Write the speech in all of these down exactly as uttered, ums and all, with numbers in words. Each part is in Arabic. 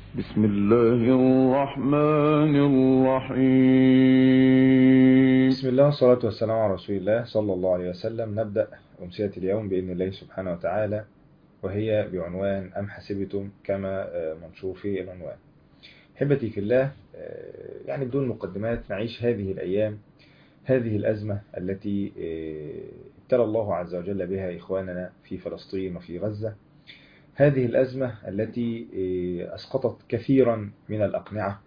بسم الله الرحمن الرحيم. بسم الله والصلاة والسلام على رسول الله صلى الله عليه وسلم. نبدأ أمسية اليوم بإذن الله سبحانه وتعالى، وهي بعنوان أم حسبتم، كما منشور في العنوان. حبتي في الله، يعني بدون مقدمات، نعيش هذه الأيام، هذه الأزمة التي ابتلى الله عز وجل بها إخواننا في فلسطين وفي غزة. هذه الأزمة التي أسقطت كثيرا من الأقنعة،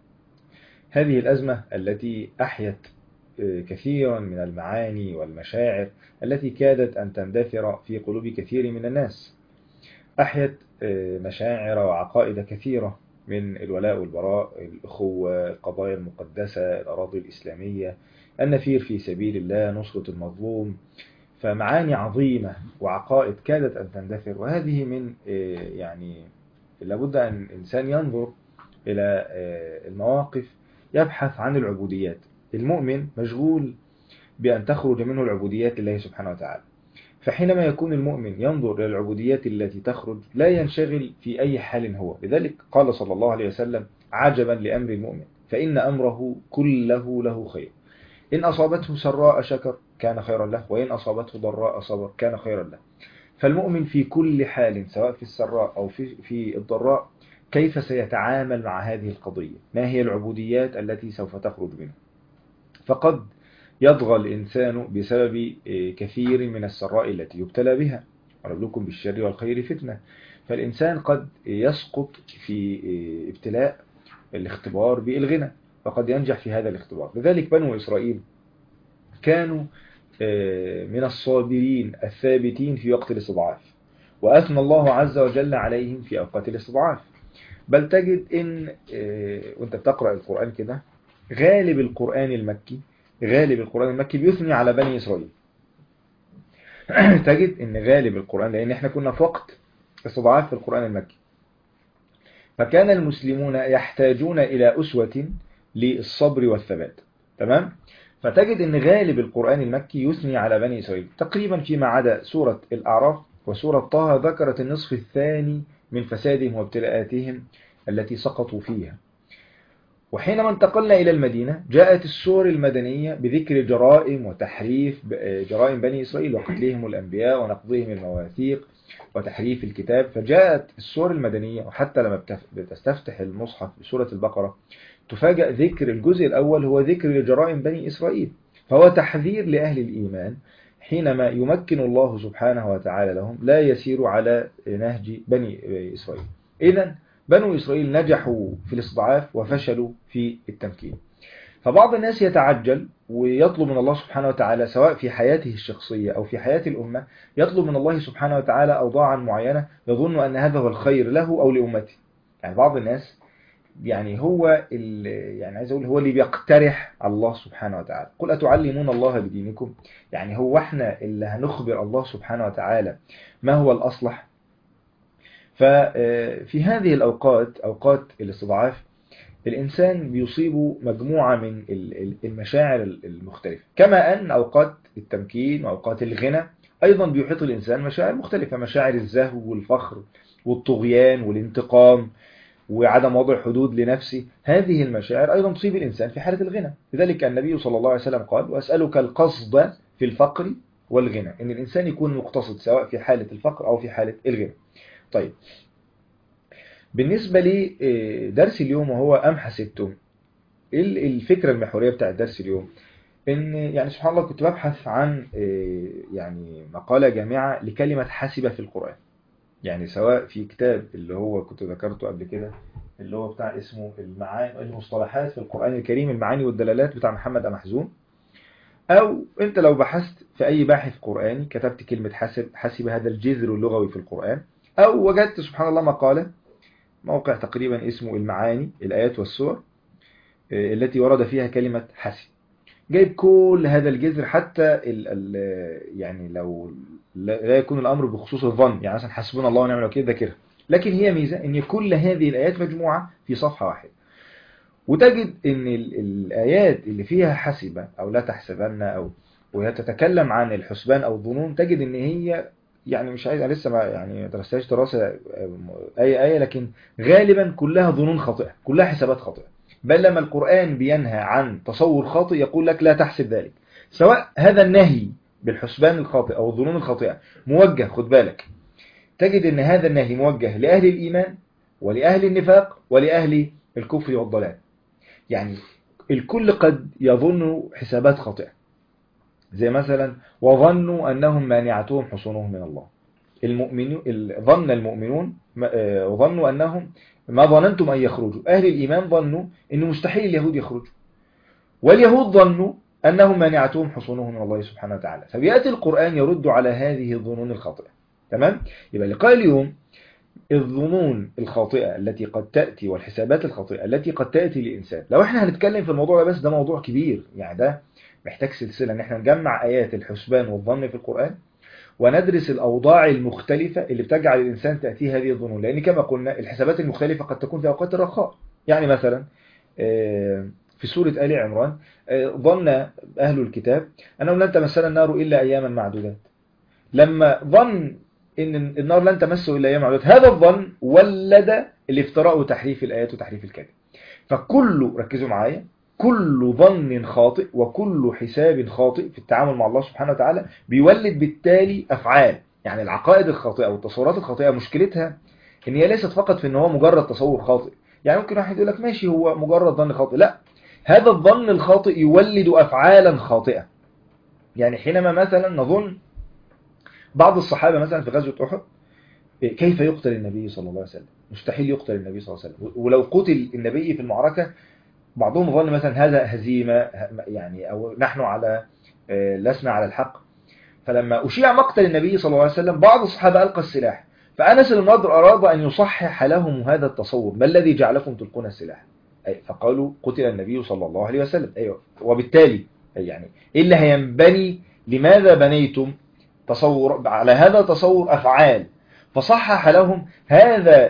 هذه الأزمة التي أحيت كثيرا من المعاني والمشاعر التي كادت أن تندثر في قلوب كثير من الناس. أحيت مشاعر وعقائد كثيرة من الولاء والبراء، الأخوة، القضايا المقدسة، الأراضي الإسلامية، النفير في سبيل الله، نصرة المظلوم. فمعاني عظيمة وعقائد كادت أن تندثر، وهذه من يعني لابد أن الإنسان ينظر إلى المواقف، يبحث عن العبوديات. المؤمن مشغول بأن تخرج منه العبوديات لله سبحانه وتعالى، فحينما يكون المؤمن ينظر إلى العبوديات التي تخرج لا ينشغل في أي حال هو. لذلك قال صلى الله عليه وسلم: عجبا لأمر المؤمن فإن أمره كله له خير، إن أصابته سراء شكر كان خيرا له، وإن أصابته ضراء صبر كان خيرا له. فالمؤمن في كل حال، سواء في السراء أو في في الضراء، كيف سيتعامل مع هذه القضية؟ ما هي العبوديات التي سوف تخرج منه؟ فقد يطغى الإنسان بسبب كثير من السراء التي يبتلى بها، ونبلوكم بالشر والخير فتنة. فالإنسان قد يسقط في ابتلاء الاختبار بالغنى، فقد ينجح في هذا الاختبار. لذلك بنو إسرائيل كانوا من الصابرين الثابتين في وقت الاستضعاف، وأثنى الله عز وجل عليهم في أوقات الاستضعاف. بل تجد إن وانت بتقرأ القرآن كده، غالب القرآن المكي غالب القرآن المكي بيثني على بني إسرائيل. تجد إن غالب القرآن، لأن احنا كنا في وقت استضعاف في القرآن المكي، فكان المسلمون يحتاجون إلى أسوة للصبر والثبات. تمام؟ فتجد ان غالب القرآن المكي يثني على بني إسرائيل تقريبا، فيما عدا سورة الأعراف وسورة طه ذكرت النصف الثاني من فسادهم وابتلاءاتهم التي سقطوا فيها. وحينما انتقلنا إلى المدينة جاءت السور المدنية بذكر جرائم وتحريف جرائم بني إسرائيل وقتلهم الأنبياء ونقضهم المواثيق وتحريف الكتاب. فجاءت السور المدنية، وحتى لما بتستفتح المصحف بسورة البقرة تفاجأ ذكر الجزء الأول هو ذكر جرائم بني إسرائيل، فهو تحذير لأهل الإيمان. حينما يمكن الله سبحانه وتعالى لهم لا يسيروا على نهج بني إسرائيل. إذن بنو إسرائيل نجحوا في الاستضعاف وفشلوا في التمكين. فبعض الناس يتعجل ويطلب من الله سبحانه وتعالى، سواء في حياته الشخصية أو في حياة الأمة، يطلب من الله سبحانه وتعالى أوضاعا معينة يظن أن هذا هو الخير له أو لأمته. يعني بعض الناس يعني هو يعني عايز أقول هو اللي بيقترح على الله سبحانه وتعالى: قل أتعلمون الله بدينكم؟ يعني هو احنا اللي هنخبر الله سبحانه وتعالى ما هو الأصلح؟ ففي هذه الأوقات، أوقات الاستضعاف، الإنسان بيصيبه مجموعة من المشاعر المختلفة، كما أن أوقات التمكين وأوقات الغنى أيضا بيحيط الإنسان مشاعر مختلفة، مشاعر الزهو والفخر والطغيان والانتقام وعدم وضع حدود لنفسه. هذه المشاعر أيضا تصيب الإنسان في حالة الغنى. لذلك النبي صلى الله عليه وسلم قال: وأسألك القصد في الفقر والغنى، إن الإنسان يكون مقتصد سواء في حالة الفقر أو في حالة الغنى. طيب، بالنسبة لي درس اليوم وهو أم حسبتم، الفكرة المحورية بتاع درس اليوم إن يعني سبحان الله كنت ببحث عن يعني مقالة جامعة لكلمة حسب في القرآن، يعني سواء في كتاب اللي هو كنت ذكرته قبل كده اللي هو بتاع اسمه المعاني المصطلحات في القرآن الكريم، المعاني والدلالات بتاع محمد أمحزون، أو أنت لو بحثت في أي باحث قرآني كتبت كلمة حسب، حسب هذا الجذر اللغوي في القرآن، أو وجدت سبحان الله مقالة، موقع تقريبا اسمه المعاني الآيات والسور التي ورد فيها كلمة حسب، جايب كل هذا الجذر، حتى ال ال يعني لو لا يكون الأمر بخصوص الظن، يعني مثلا حسبنا الله ونعم الوكيل ذاكرها، لكن هي ميزة ان كل هذه الآيات مجموعة في صفحة واحدة. وتجد ان الآيات اللي فيها حسبة أو لا تحسبن أو وهي تتكلم عن الحسبان أو الظنون، تجد ان هي يعني مش عايز، أنا لسه ما يعني ما درستهاش دراسة أي آية، لكن غالبا كلها ظنون خاطئة، كلها حسابات خاطئة. بل لما القرآن بينهى عن تصور خاطئ يقول لك لا تحسب ذلك، سواء هذا النهي بالحسبان الخاطئ أو الظنون الخاطئة موجه، خد بالك، تجد أن هذا النهي موجه لأهل الإيمان ولأهل النفاق ولأهل الكفر والضلال. يعني الكل قد يظن حسابات خاطئة، زي مثلا وظنوا أنهم مانعتهم حصونهم من الله. المؤمنون ظن المؤمنون وظنوا أنهم ما ظننتم أن يخرجوا. أهل الإيمان ظنوا أنه مستحيل اليهود يخرجوا، واليهود ظنوا أنهم مانعتهم حصونهم من الله سبحانه وتعالى. فبيأتي القرآن يرد على هذه الظنون الخاطئة. تمام؟ يبقى لقاء اليوم الظنون الخاطئة التي قد تأتي والحسابات الخاطئة التي قد تأتي للإنسان. لو احنا هنتكلم في الموضوع ده بس، ده موضوع كبير، يعني ده محتاج سلسلة ان احنا نجمع آيات الحسبان والظن في القرآن، وندرس الأوضاع المختلفة اللي بتجعل الإنسان تأتيه هذه الظنون. لأن كما قلنا الحسابات المختلفة قد تكون في أوقات الرخاء. يعني مثلا في سورة آل عمران ظن أهل الكتاب أنهم لن تمسنا النار إلا أياما معدودات. لما ظن إن النار لن تمسه إلا أياما معدودات، هذا الظن ولد الافتراء وتحريف الآيات وتحريف الكلام. فكل، ركزوا معايا، كل ظن خاطئ وكل حساب خاطئ في التعامل مع الله سبحانه وتعالى بيولد بالتالي أفعال. يعني العقائد الخاطئة والتصورات الخاطئة مشكلتها إن هي ليست فقط في إن هو مجرد تصور خاطئ. يعني ممكن واحد يقول لك ماشي هو مجرد ظن خاطئ، لا، هذا الظن الخاطئ يولد أفعالا خاطئة. يعني حينما مثلا نظن بعض الصحابة مثلا في غزوة أحد كيف يقتل النبي صلى الله عليه وسلم، مستحيل يقتل النبي صلى الله عليه وسلم، ولو قتل النبي في المعركة بعضهم ظن مثلا هذا هزيمة، يعني أو نحن على لسنا على الحق. فلما أشيع مقتل النبي صلى الله عليه وسلم بعض الصحابة ألقى السلاح، فأنس بن النضر أراد أن يصحح لهم هذا التصور، ما الذي جعلكم تلقون السلاح؟ فقالوا قتل النبي صلى الله عليه وسلم. أيوة. وبالتالي يعني إيه اللي هينبني؟ لماذا بنيتم تصور على هذا تصور أفعال؟ فصحح لهم هذا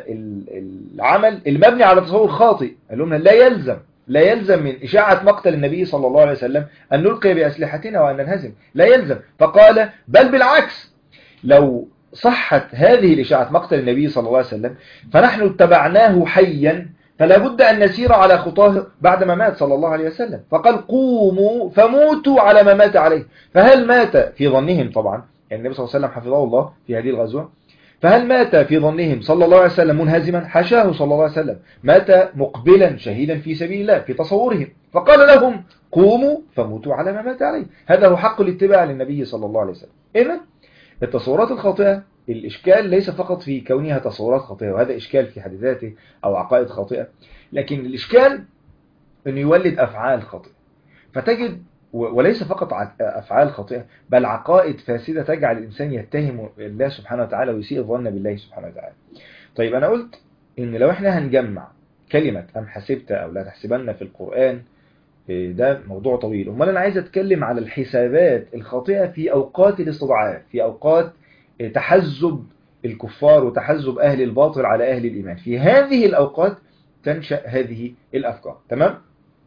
العمل المبني على تصور خاطئ. قال لهم لا يلزم لا يلزم من إشاعة مقتل النبي صلى الله عليه وسلم أن نلقي بأسلحتنا وأن ننهزم، لا يلزم. فقال بل بالعكس، لو صحت هذه الإشاعة مقتل النبي صلى الله عليه وسلم فنحن اتبعناه حيا، فلا بد أن نسير على خطاه بعدما مات صلى الله عليه وسلم. فقال قوموا فموتوا على ما مات عليه. فهل مات في ظنهم؟ طبعا يعني النبي صلى الله عليه وسلم حفظه الله في هذه الغزوة، فهل مات في ظنهم صلى الله عليه وسلم منهزما؟ حاشاه صلى الله عليه وسلم، مات مقبلا شهيدا في سبيل الله في تصورهم. فقال لهم قوموا فموتوا على ما مات عليه. هذا هو حق الاتباع للنبي صلى الله عليه وسلم. إذن التصورات الخاطئة، الإشكال ليس فقط في كونها تصورات خاطئة، وهذا إشكال في حد ذاته، أو عقائد خاطئة، لكن الإشكال أنه يولد أفعال خاطئة. فتجد وليس فقط أفعال خاطئة، بل عقائد فاسدة تجعل الإنسان يتهم الله سبحانه وتعالى ويسيء الظن بالله سبحانه وتعالى. طيب أنا قلت إن لو إحنا هنجمع كلمة أم حسبت أو لا تحسبن في القرآن ده موضوع طويل. أمال أنا عايز أتكلم على الحسابات الخاطئة في أوقات الاستضعاف، في أوقات تحزب الكفار وتحزب أهل الباطل على أهل الإيمان. في هذه الأوقات تنشأ هذه الأفكار. تمام؟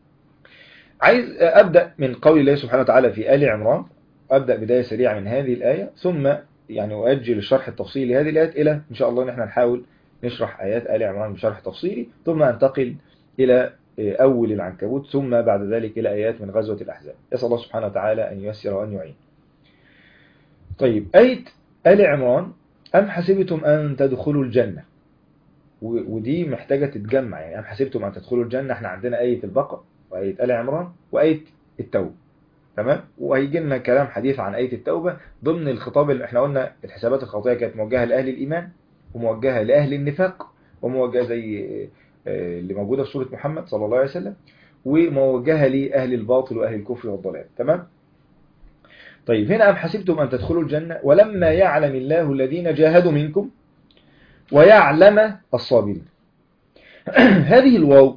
عايز أبدأ من قول الله سبحانه وتعالى في آل عمران، أبدأ بداية سريعة من هذه الآية، ثم يعني أؤجل الشرح التفصيلي لهذه الآيات إلى إن شاء الله نحن نحاول نشرح آيات آل عمران بشرح تفصيلي، ثم أنتقل إلى أول العنكبوت، ثم بعد ذلك إلى آيات من غزوة الأحزاب. يسأل الله سبحانه وتعالى أن ييسر وأن يعين. طيب، آية آل عمران أم حسبتم أن تدخلوا الجنة، ودي محتاجة تتجمع. يعني أم حسبتم أن تدخلوا الجنة، احنا عندنا آية البقرة وآية آل عمران وآية التوبة. تمام؟ وهيجي لنا كلام حديث عن آية التوبة ضمن الخطاب اللي احنا قلنا الحسابات الخاطئة كانت موجهة لأهل الإيمان وموجهة لأهل النفاق وموجهة زي اللي موجودة في سورة محمد صلى الله عليه وسلم، وموجهة لأهل الباطل وأهل الكفر والضلال. تمام؟ طيب، هنا أم حسبتم أن تدخلوا الجنة ولما يعلم الله الذين جاهدوا منكم ويعلم الصابرين. هذه الواو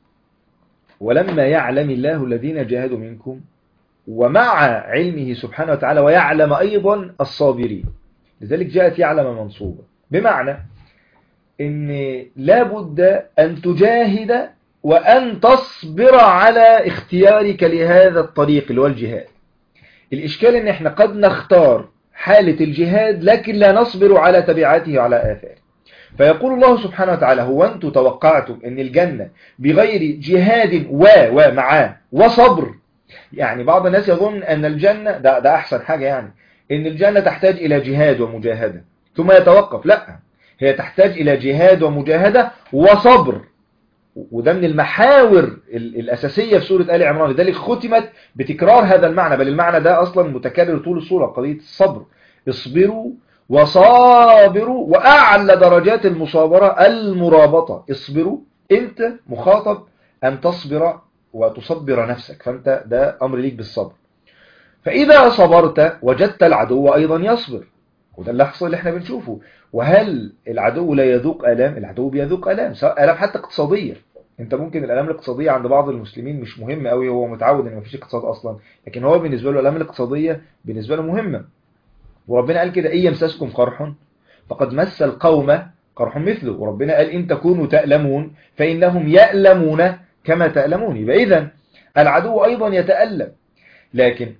ولما يعلم الله الذين جاهدوا منكم، ومع علمه سبحانه وتعالى ويعلم أيضا الصابرين، لذلك جاءت يعلم منصوبة، بمعنى إن لا بد أن تجاهد وأن تصبر على اختيارك لهذا الطريق اللي هو الجهاد. الإشكال إن إحنا قد نختار حالة الجهاد لكن لا نصبر على تبعاته وعلى آثاره. فيقول الله سبحانه وتعالى هو أنتم توقعتم أن الجنة بغير جهاد و ومعاه وصبر؟ يعني بعض الناس يظن أن الجنة ده, ده أحسن حاجة، يعني أن الجنة تحتاج إلى جهاد ومجاهدة ثم يتوقف. لا، هي تحتاج إلى جهاد ومجاهدة وصبر، وده من المحاور الأساسية في سورة آل عمران. لذلك ختمت بتكرار هذا المعنى، بل المعنى ده أصلا متكرر طول السورة، قضية الصبر. اصبروا وصابروا، وأعلى درجات المصابرة المرابطة. اصبروا، أنت مخاطب أن تصبر وتصبر نفسك، فأنت ده أمر ليك بالصبر. فإذا صبرت وجدت العدو أيضا يصبر، وده اللي حصل اللي احنا بنشوفه. وهل العدو لا يذوق آلام؟ العدو بيذوق آلام، سواء آلام حتى اقتصادية. انت ممكن الآلام الاقتصادية عند بعض المسلمين مش مهمة قوي، هو متعود ان مفيش اقتصاد اصلا، لكن هو بالنسبة له الآلام الاقتصادية بالنسبة له مهمة. وربنا قال كده: إن يمسسكم قرح فقد مس القوم قرح مثله. وربنا قال: إن تكونوا تألمون فإنهم يألمون كما تألمون. يبقى إذن العدو أيضا يتألم، لكن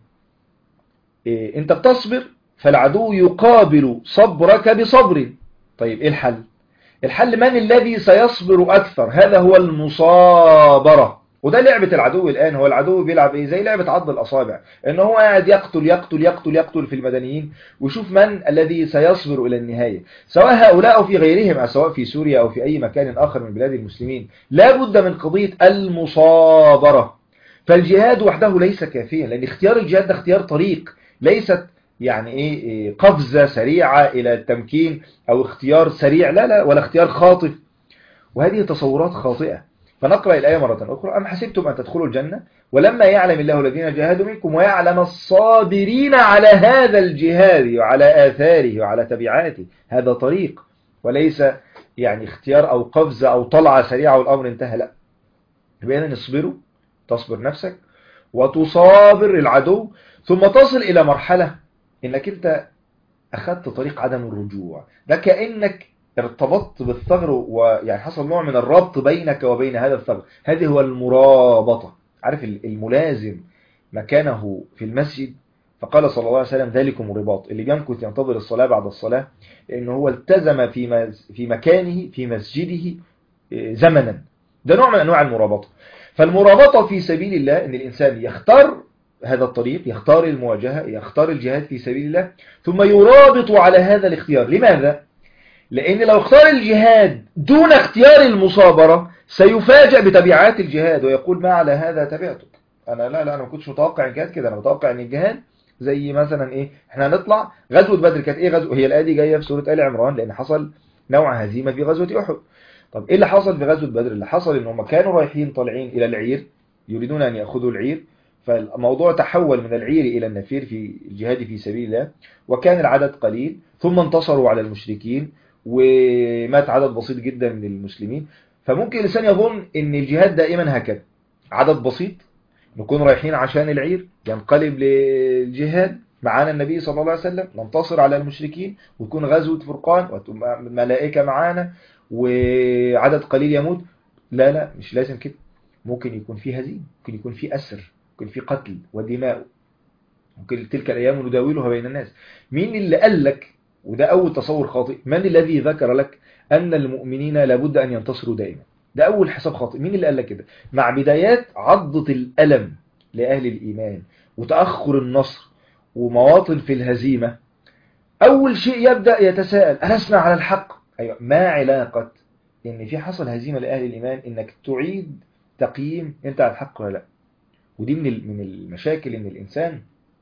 إيه؟ انت بتصبر، فالعدو يقابل صبرك بصبر. طيب ايه الحل؟ الحل من الذي سيصبر أكثر؟ هذا هو المصابرة. وده لعبة العدو الآن. هو العدو بيلعب ايه؟ زي لعبة عض الأصابع، ان هو قاعد يقتل يقتل يقتل يقتل في المدنيين، وشوف من الذي سيصبر إلى النهاية، سواء هؤلاء أو في غيرهم، أو سواء في سوريا أو في أي مكان آخر من بلاد المسلمين. لا بد من قضية المصابرة. فالجهاد وحده ليس كافيا، لأن اختيار الجهاد ده اختيار طريق، ليست يعني ايه قفزة سريعة الى التمكين او اختيار سريع، لا لا، ولا اختيار خاطف. وهذه تصورات خاطئة. فنقرأ الآية مرة أخرى: أم حسبتم أن تدخلوا الجنة ولما يعلم الله الذين جاهدوا منكم ويعلم الصابرين على هذا الجهاد وعلى آثاره وعلى تبعاته. هذا طريق وليس يعني اختيار أو قفزة أو طلعة سريعة والأمر انتهى، لا. بأن نصبروا، تصبر نفسك وتصابر العدو، ثم تصل إلى مرحلة إنك أنت أخذت طريق عدم الرجوع. ده كأنك ارتبطت بالثغر، ويعني حصل نوع من الربط بينك وبين هذا الثغر. هذه هو المرابطة. عارف الملازم مكانه في المسجد، فقال صلى الله عليه وسلم: ذلكم الرباط. اللي بيمكث ينتظر الصلاة بعد الصلاة لأنه هو التزم في في مكانه في مسجده زمنا. ده نوع من أنواع المرابطة. فالمرابطة في سبيل الله إن الإنسان يختار هذا الطريق، يختار المواجهة، يختار الجهاد في سبيل الله، ثم يرابط على هذا الاختيار. لماذا؟ لأن لو اختار الجهاد دون اختيار المصابرة سيفاجأ بتبعات الجهاد ويقول: ما على هذا تبعتك. أنا لا لا أنا ما كنتش متوقع الجهاد كده. أنا متوقع أن الجهاد زي مثلا إيه، إحنا هنطلع غزوة بدر. كانت إيه غزوة؟ هي الآية دي جاية في سورة آل عمران لأن حصل نوع هزيمة في غزوة أحد. طب إيه اللي حصل في غزوة بدر؟ اللي حصل إن هم كانوا رايحين طالعين إلى العير، يريدون أن يأخذوا العير، فالموضوع تحول من العير إلى النفير في الجهاد في سبيل الله، وكان العدد قليل، ثم انتصروا على المشركين ومات عدد بسيط جدا من المسلمين. فممكن الإنسان يظن أن الجهاد دائما هكذا، عدد بسيط نكون رايحين عشان العير، ينقلب للجهاد معانا النبي صلى الله عليه وسلم، ننتصر على المشركين وتكون غزوة فرقان والملائكة معانا وعدد قليل يموت. لا لا، مش لازم كده. ممكن يكون في هزيمة، ممكن يكون في أسر، ممكن في قتل ودماء، ممكن تلك الأيام نداولها بين الناس. مين اللي قال لك؟ وده أول تصور خاطئ. من الذي ذكر لك أن المؤمنين لابد أن ينتصروا دائما؟ ده أول حساب خاطئ. مين اللي قال لك كده؟ مع بدايات عضة الألم لأهل الإيمان وتأخر النصر ومواطن في الهزيمة، أول شيء يبدأ يتساءل: ألسنا على الحق؟ أيوة. ما علاقة إن في حصل هزيمة لأهل الإيمان إنك تعيد تقييم أنت على الحق ولا لا؟ ودي من من المشاكل إن الإنسان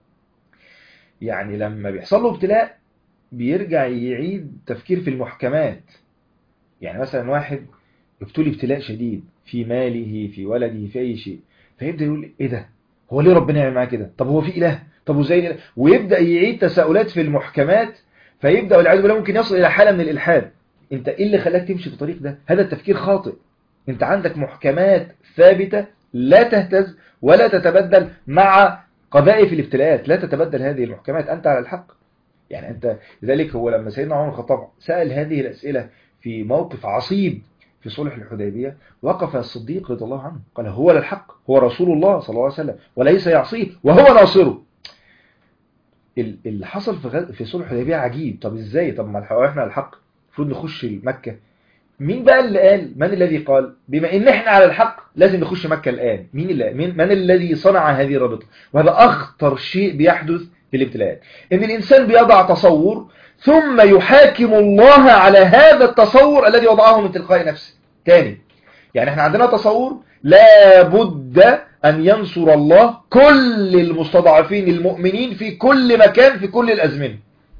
يعني لما بيحصل له ابتلاء بيرجع يعيد تفكير في المحكمات. يعني مثلا واحد يبتلي ابتلاء شديد في ماله، في ولده، في أي شيء، فيبدأ يقول: إيه ده؟ هو ليه ربنا يعمل معاه كده؟ طب هو في إله؟ طب وزي، ويبدأ يعيد تساؤلات في المحكمات، فيبدأ والعياذ بالله ممكن يصل إلى حالة من الإلحاد. أنت إيه اللي خلاك تمشي في الطريق ده؟ هذا التفكير خاطئ. أنت عندك محكمات ثابتة لا تهتز ولا تتبدل مع قذائف الابتلاءات، لا تتبدل هذه المحكمات، أنت على الحق. يعني أنت لذلك هو لما سيدنا عمر الخطاب سأل هذه الأسئلة في موقف عصيب في صلح الحديبية، وقف الصديق رضي الله عنه قال: هو للحق، هو رسول الله صلى الله عليه وسلم وليس يعصيه وهو ناصره. اللي حصل في غز... في صلح الحديبيه عجيب. طب ازاي؟ طب ما احنا على الحق المفروض نخش مكه. مين بقى اللي قال؟ من الذي قال بما ان احنا على الحق لازم نخش مكه الان؟ مين اللي مين من الذي صنع هذه الرابطه؟ وهذا اخطر شيء بيحدث في الابتلاءات، ان الانسان بيضع تصور ثم يحاكم الله على هذا التصور الذي وضعه من تلقاء نفسه. تاني، يعني احنا عندنا تصور لا بد أن ينصر الله كل المستضعفين المؤمنين في كل مكان في كل الأزمنة.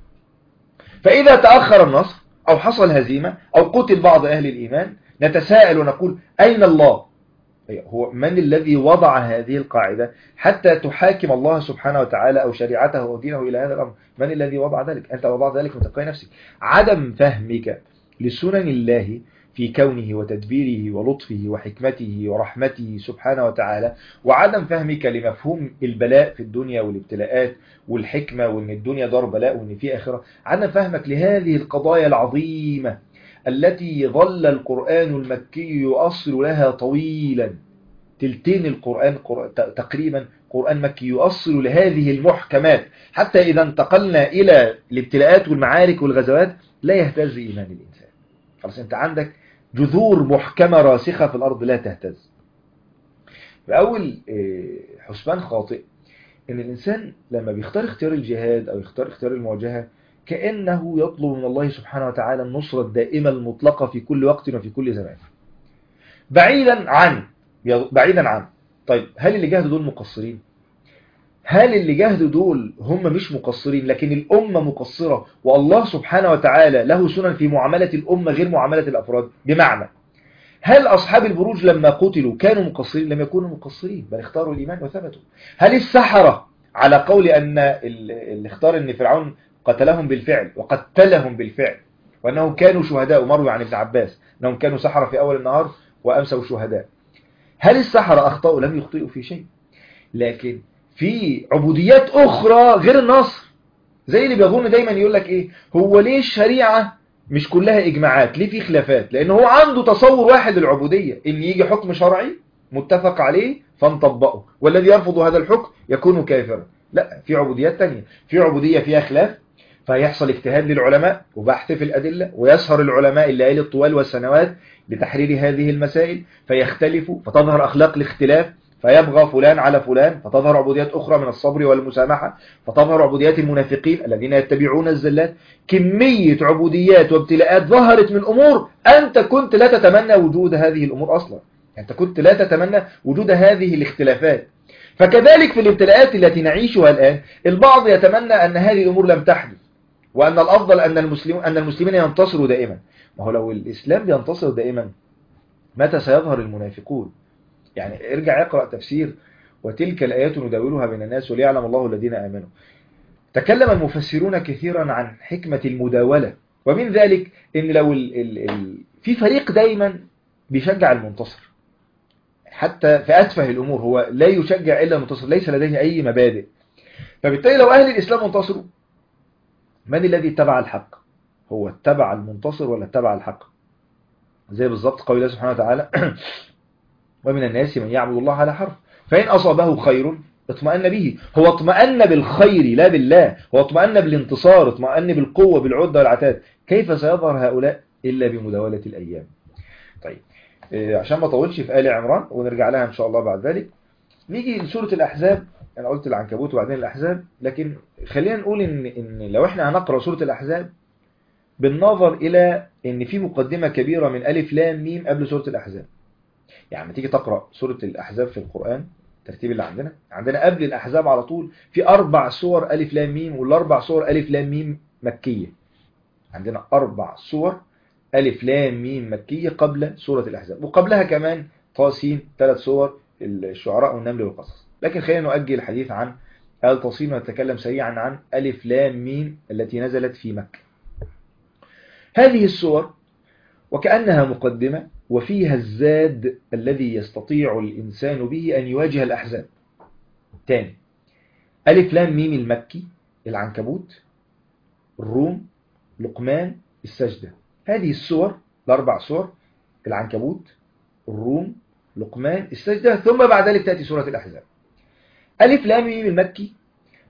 فإذا تأخر النصر أو حصل هزيمة أو قتل بعض أهل الإيمان نتساءل ونقول أين الله؟ هو من الذي وضع هذه القاعدة حتى تحاكم الله سبحانه وتعالى أو شريعته أو دينه إلى هذا الأمر؟ من الذي وضع ذلك؟ أنت وضعت ذلك من تلقاء نفسك. عدم فهمك لسنن الله في كونه وتدبيره ولطفه وحكمته ورحمته سبحانه وتعالى، وعدم فهمك لمفهوم البلاء في الدنيا والابتلاءات والحكمة وأن الدنيا دار بلاء وأن في آخرة، عدم فهمك لهذه القضايا العظيمة التي ظل القرآن المكي يؤصل لها طويلا. تلتين القرآن تقريبا قرآن مكي يؤصل لهذه المحكمات، حتى إذا انتقلنا إلى الابتلاءات والمعارك والغزوات لا يهتز إيمان الإنسان. خلاص أنت عندك جذور محكمة راسخة في الأرض لا تهتز. فأول حسبان خاطئ إن الإنسان لما بيختار اختيار الجهاد أو يختار اختيار المواجهة كأنه يطلب من الله سبحانه وتعالى النصرة الدائمة المطلقة في كل وقت وفي كل زمان، بعيدا عن بعيدا عن طيب هل اللي جاهدوا دول مقصرين؟ هل اللي جاهدوا دول هم مش مقصرين لكن الأمة مقصرة والله سبحانه وتعالى له سنن في معاملة الأمة غير معاملة الأفراد؟ بمعنى هل أصحاب البروج لما قتلوا كانوا مقصرين؟ لم يكونوا مقصرين بل اختاروا الإيمان وثبتوا. هل السحرة على قول أن اللي اختار أن فرعون قتلهم بالفعل وقتلهم بالفعل وأنهم كانوا شهداء، ومروي عن ابن عباس أنهم كانوا سحرة في أول النهار وأمسوا شهداء، هل السحرة أخطأوا؟ لم يخطئوا في شيء. لكن في عبوديات أخرى غير النصر، زي اللي بيظن دايما يقول لك إيه هو ليه الشريعة مش كلها إجماعات؟ ليه في خلافات؟ لأنه هو عنده تصور واحد العبودية، إن يجي حكم شرعي متفق عليه فنطبقه، والذي يرفض هذا الحكم يكون كافرا. لا، في عبوديات تانية، في عبودية فيها خلاف فيحصل اجتهاد للعلماء وبحث في الأدلة، ويسهر العلماء الليالي الطوال والسنوات لتحرير هذه المسائل فيختلفوا فتظهر أخلاق الاختلاف فيبغى فلان على فلان، فتظهر عبوديات أخرى من الصبر والمسامحة، فتظهر عبوديات المنافقين الذين يتبعون الزلات. كمية عبوديات وابتلاءات ظهرت من أمور أنت كنت لا تتمنى وجود هذه الأمور أصلا، أنت كنت لا تتمنى وجود هذه الاختلافات. فكذلك في الابتلاءات التي نعيشها الآن البعض يتمنى أن هذه الأمور لم تحدث، وأن الأفضل أن المسلمين أن المسلمين ينتصروا دائما. ما هو لو الإسلام ينتصر دائما متى سيظهر المنافقون؟ يعني ارجع اقرأ تفسير وتلك الآيات نداولها بين الناس وليعلم الله الذين آمنوا. تكلم المفسرون كثيرا عن حكمة المداولة، ومن ذلك ان لو ال ال ال في فريق دايما بيشجع المنتصر حتى في أتفه الأمور، هو لا يشجع إلا المنتصر، ليس لديه أي مبادئ. فبالتالي لو أهل الإسلام انتصروا من الذي اتبع الحق؟ هو اتبع المنتصر ولا اتبع الحق؟ زي بالضبط قول الله سبحانه وتعالى ومن الناس من يعبد الله على حرف فإن أصابه خير اطمأن به. هو اطمأن بالخير لا بالله، هو اطمأن بالانتصار، اطمأن بالقوة بالعدة والعتاد. كيف سيظهر هؤلاء إلا بمداولة الأيام؟ طيب عشان ما طولش في آل عمران ونرجع لها إن شاء الله بعد ذلك، نيجي لسورة الأحزاب. أنا قلت العنكبوت وبعدين الأحزاب، لكن خلينا نقول إن, إن لو إحنا هنقرأ سورة الأحزاب بالنظر إلى إن في مقدمة كبيرة من ألف لام ميم قبل سورة الأحزاب. يعني تيجي تقرأ سورة الأحزاب في القرآن الترتيب اللي عندنا عندنا قبل الأحزاب على طول في أربع سور ألف لام ميم، والأربع سور ألف لام ميم مكية. عندنا أربع سور ألف لام ميم مكية قبل سورة الأحزاب، وقبلها كمان طاسين ثلاث سور الشعراء والنمل والقصص. لكن خلينا نؤجل الحديث عن آل طاسين ونتكلم سريعا عن ألف لام ميم التي نزلت في مكة. هذه السور وكأنها مقدمة وفيها الزاد الذي يستطيع الإنسان به أن يواجه الأحزاب. تاني، ألف لام ميم المكي، العنكبوت، الروم، لقمان، السجدة. هذه السور الأربع سور، العنكبوت، الروم، لقمان، السجدة، ثم بعد ذلك تأتي سورة الأحزاب. ألف لام ميم المكي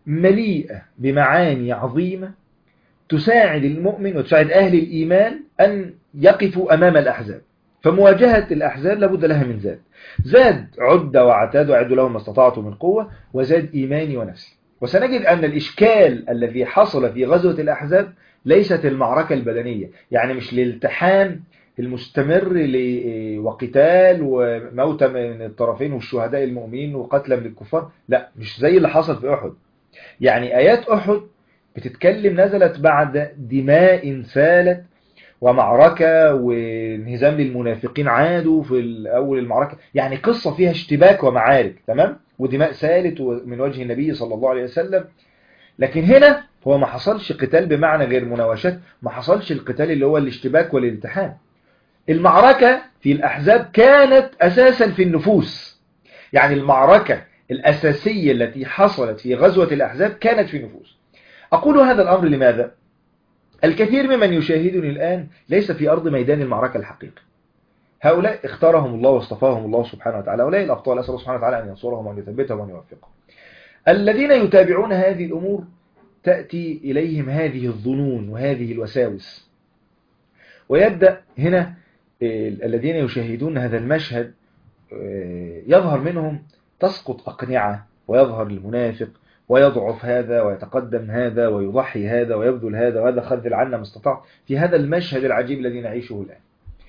مليئة بمعاني عظيمة تساعد المؤمن وتساعد أهل الإيمان أن يقفوا أمام الأحزاب. فمواجهة الأحزاب لابد لها من زاد، زاد عد وعتاد وعدوا لهم ما استطعتم من قوة، وزاد إيماني ونفسي. وسنجد أن الإشكال الذي حصل في غزوة الأحزاب ليست المعركة البدنية، يعني مش الالتحام المستمر وقتال وموت من الطرفين والشهداء المؤمنين وقتل من الكفار، لا مش زي اللي حصل في أحد. يعني آيات أحد بتتكلم نزلت بعد دماء سالت ومعركة وانهزام للمنافقين عادوا في أول المعركة، يعني قصة فيها اشتباك ومعارك، تمام، ودماء سالت من وجه النبي صلى الله عليه وسلم. لكن هنا هو ما حصلش قتال بمعنى غير مناوشات، ما حصلش القتال اللي هو الاشتباك والالتحام. المعركة في الأحزاب كانت أساسا في النفوس، يعني المعركة الأساسية التي حصلت في غزوة الأحزاب كانت في النفوس. أقول هذا الأمر لماذا؟ الكثير ممن يشاهدني الآن ليس في أرض ميدان المعركة الحقيقي. هؤلاء اختارهم الله واصطفاهم الله سبحانه وتعالى، هؤلاء الأبطال، أسأل الله سبحانه وتعالى أن ينصرهم وأن يثبتهم وأن يوفقهم. الذين يتابعون هذه الأمور تأتي إليهم هذه الظنون وهذه الوساوس، ويبدأ هنا الذين يشاهدون هذا المشهد يظهر منهم تسقط أقنعة، ويظهر المنافق ويضعف هذا ويتقدم هذا ويضحي هذا ويبذل هذا وهذا خذل عنا ما استطاع في هذا المشهد العجيب الذي نعيشه الآن.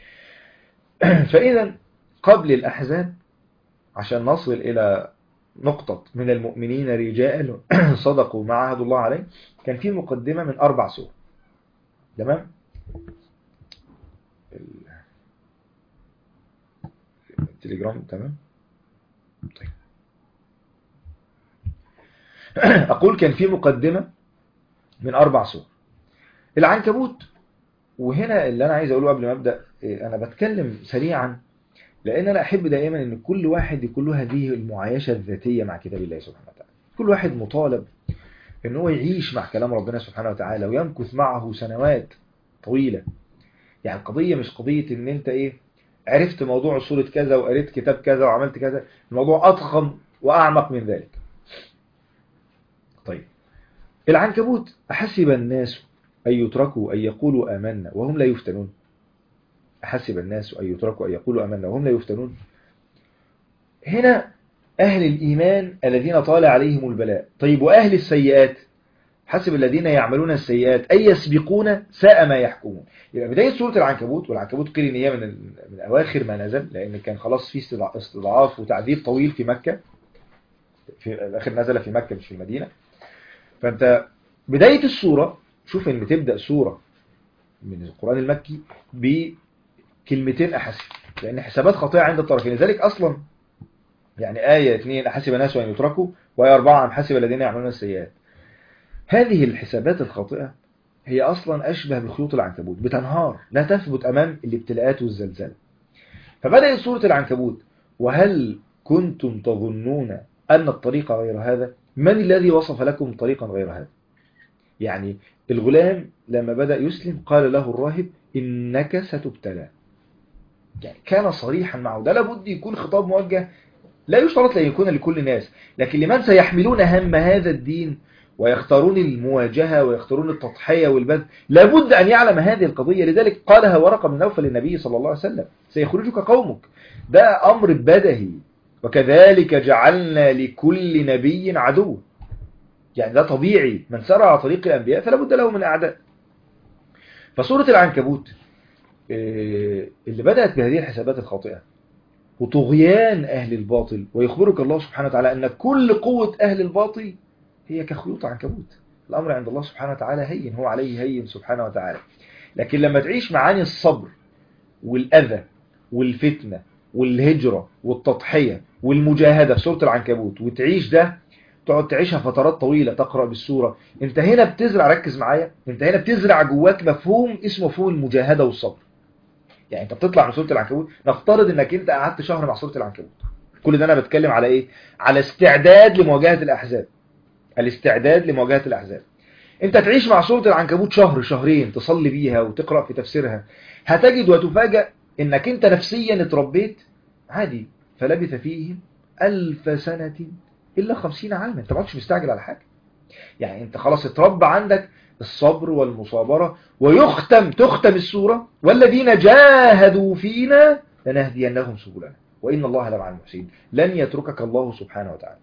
فإذا قبل الأحزاب عشان نصل إلى نقطة من المؤمنين رجال صدقوا ما عهد الله عليه، كان في مقدمة من أربع سور، تمام؟ التليجرام تمام؟ طيب. أقول كان في مقدمة من أربع سور. العنكبوت، وهنا اللي أنا عايز أقوله قبل ما أبدأ، أنا بتكلم سريعا لأن أنا أحب دائما أن كل واحد يكون له هذه المعايشة الذاتية مع كتاب الله سبحانه وتعالى. كل واحد مطالب أنه هو يعيش مع كلام ربنا سبحانه وتعالى ويمكث معه سنوات طويلة. يعني القضية مش قضية أن أنت إيه عرفت موضوع سورة كذا وقريت كتاب كذا وعملت كذا، الموضوع أضخم وأعمق من ذلك. طيب، العنكبوت، أحسب الناس أن يتركوا أن يقولوا آمنا وهم لا يفتنون. أحسب الناس أن يتركوا أن يقولوا آمنا وهم لا يفتنون. هنا أهل الإيمان الذين طال عليهم البلاء. طيب، وأهل السيئات، حسب الذين يعملون السيئات أن يسبقون ساء ما يحكمون. يبقى بداية سورة العنكبوت، والعنكبوت قيل إن هي من من أواخر ما نزل، لأن كان خلاص في استضعاف وتعذيب طويل في مكة، في الآخر نزل في مكة مش في المدينة. فأنت بداية السورة شوف إن تبدأ سورة من القرآن المكي بكلمتين أحسب، لأن حسابات خاطئة عند الطرفين. لذلك أصلا يعني آية اثنين أحسب الناس أن يتركوا، وآية أربعة أم حسب الذين يعملون السيئات. هذه الحسابات الخاطئة هي أصلا أشبه بخيوط العنكبوت، بتنهار لا تثبت أمام الابتلاءات والزلزال. فبدأت سورة العنكبوت: وهل كنتم تظنون أن الطريق غير هذا؟ من الذي وصف لكم طريقا غير هذا؟ يعني الغلام لما بدأ يسلم قال له الراهب إنك ستبتلى. يعني كان صريحا معه. ده لابد يكون خطاب موجه، لا يشترط أن يكون لكل الناس، لكن لمن سيحملون هم هذا الدين ويختارون المواجهة ويختارون التضحية والبذل، لابد أن يعلم هذه القضية. لذلك قالها ورقة بن نوفل للنبي صلى الله عليه وسلم: سيخرجك قومك. ده أمر بدهي. وكذلك جعلنا لكل نبي عدو. يعني ده طبيعي، من سار على طريق الأنبياء فلا بد له من أعداء. فسورة العنكبوت اللي بدأت بهذه الحسابات الخاطئة وطغيان أهل الباطل، ويخبرك الله سبحانه وتعالى أن كل قوة أهل الباطل هي كخيوط عنكبوت. الأمر عند الله سبحانه وتعالى هين، هو عليه هين سبحانه وتعالى. لكن لما تعيش معاني الصبر والأذى والفتنة والهجرة والتضحية والمجاهدة في سورة العنكبوت، وتعيش ده، تقعد تعيشها فترات طويلة، تقرأ بالسورة، انت هنا بتزرع، ركز معايا، انت هنا بتزرع جواك مفهوم اسمه مفهوم المجاهدة والصبر. يعني انت بتطلع من سورة العنكبوت، نفترض انك انت قعدت شهر مع سورة العنكبوت، كل ده انا بتكلم على ايه؟ على استعداد لمواجهة الأحزاب. الاستعداد لمواجهة الأحزاب. انت تعيش مع سورة العنكبوت شهر شهرين، تصلي بيها وتقرأ في تفسيرها، هتجد وتفاجأ انك انت نفسيا اتربيت عادي. فلبث فيهم ألف سنة إلا خمسين عاما. انت ما عادش مستعجل على حاجة. يعني انت خلاص اتربى عندك الصبر والمصابرة، ويختم تختم السورة والذين جاهدوا فينا لنهدينهم سبلنا وإن الله لمع المحسنين. لن يتركك الله سبحانه وتعالى.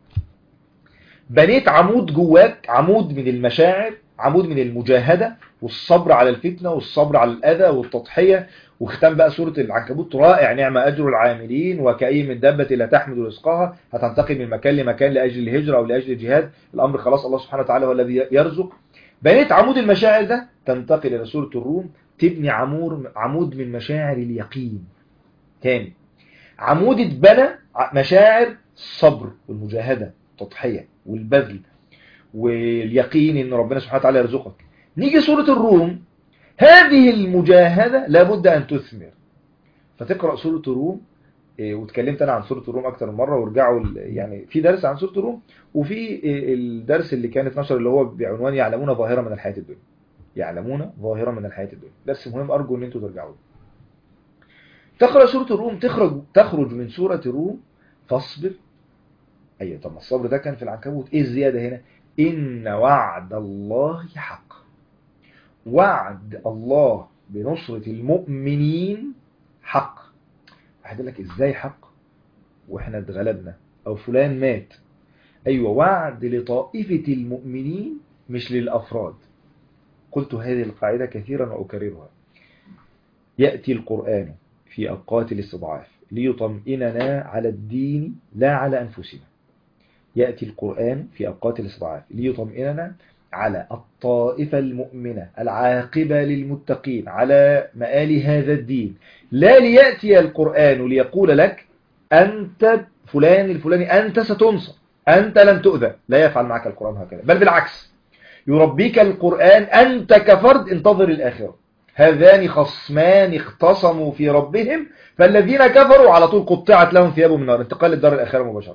بنيت عمود جواك، عمود من المشاعر، عمود من المجاهدة والصبر على الفتنة والصبر على الأذى والتضحية. واختم بقى سورة العنكبوت رائع، نعم أجر العاملين وكأي من دابة لا تحمل رزقها، هتنتقل من مكان لمكان لأجل الهجرة أو لأجل الجهاد، الأمر خلاص الله سبحانه وتعالى هو الذي يرزق. بنيت عمود المشاعر ده، تنتقل إلى سورة الروم تبني عمود عمود من مشاعر اليقين تاني. عمود اتبنى مشاعر الصبر والمجاهدة والتضحية والبذل واليقين ان ربنا سبحانه وتعالى يرزقك. نيجي سورة الروم، هذه المجاهدة لابد ان تثمر، فتقرأ سورة الروم. واتكلمت انا عن سورة الروم اكتر من مرة، وارجعوا يعني في درس عن سورة الروم، وفي الدرس اللي كان اتنشر اللي هو بعنوان يعلمون ظاهرة من الحياة الدنيا. يعلمون ظاهرة من الحياة الدنيا، درس مهم ارجو ان انتوا ترجعوا. تقرأ سورة الروم، تخرج تخرج من سورة الروم فاصبر. ايوه، طب الصبر ده كان في العنكبوت، ايه الزيادة هنا؟ إن وعد الله حق. وعد الله بنصرة المؤمنين حق. واحد لك ازاي حق واحنا اتغلبنا او فلان مات؟ ايوه، وعد لطائفة المؤمنين مش للافراد. قلت هذه القاعدة كثيرا واكررها. يأتي القرآن في اوقات الاستضعاف ليطمئننا على الدين لا على انفسنا. يأتي القرآن في أوقات الاستضعاف ليطمئننا على الطائفة المؤمنة العاقبة للمتقين على مآل هذا الدين، لا ليأتي القرآن ليقول لك أنت فلان الفلاني أنت ستنصر، أنت لن تؤذى. لا يفعل معك القرآن هكذا، بل بالعكس، يربيك القرآن أنت كفرد انتظر الآخرة. هذان خصمان اختصموا في ربهم فالذين كفروا على طول قطعت لهم ثياب من نار، انتقال للدار الآخرة مباشرة،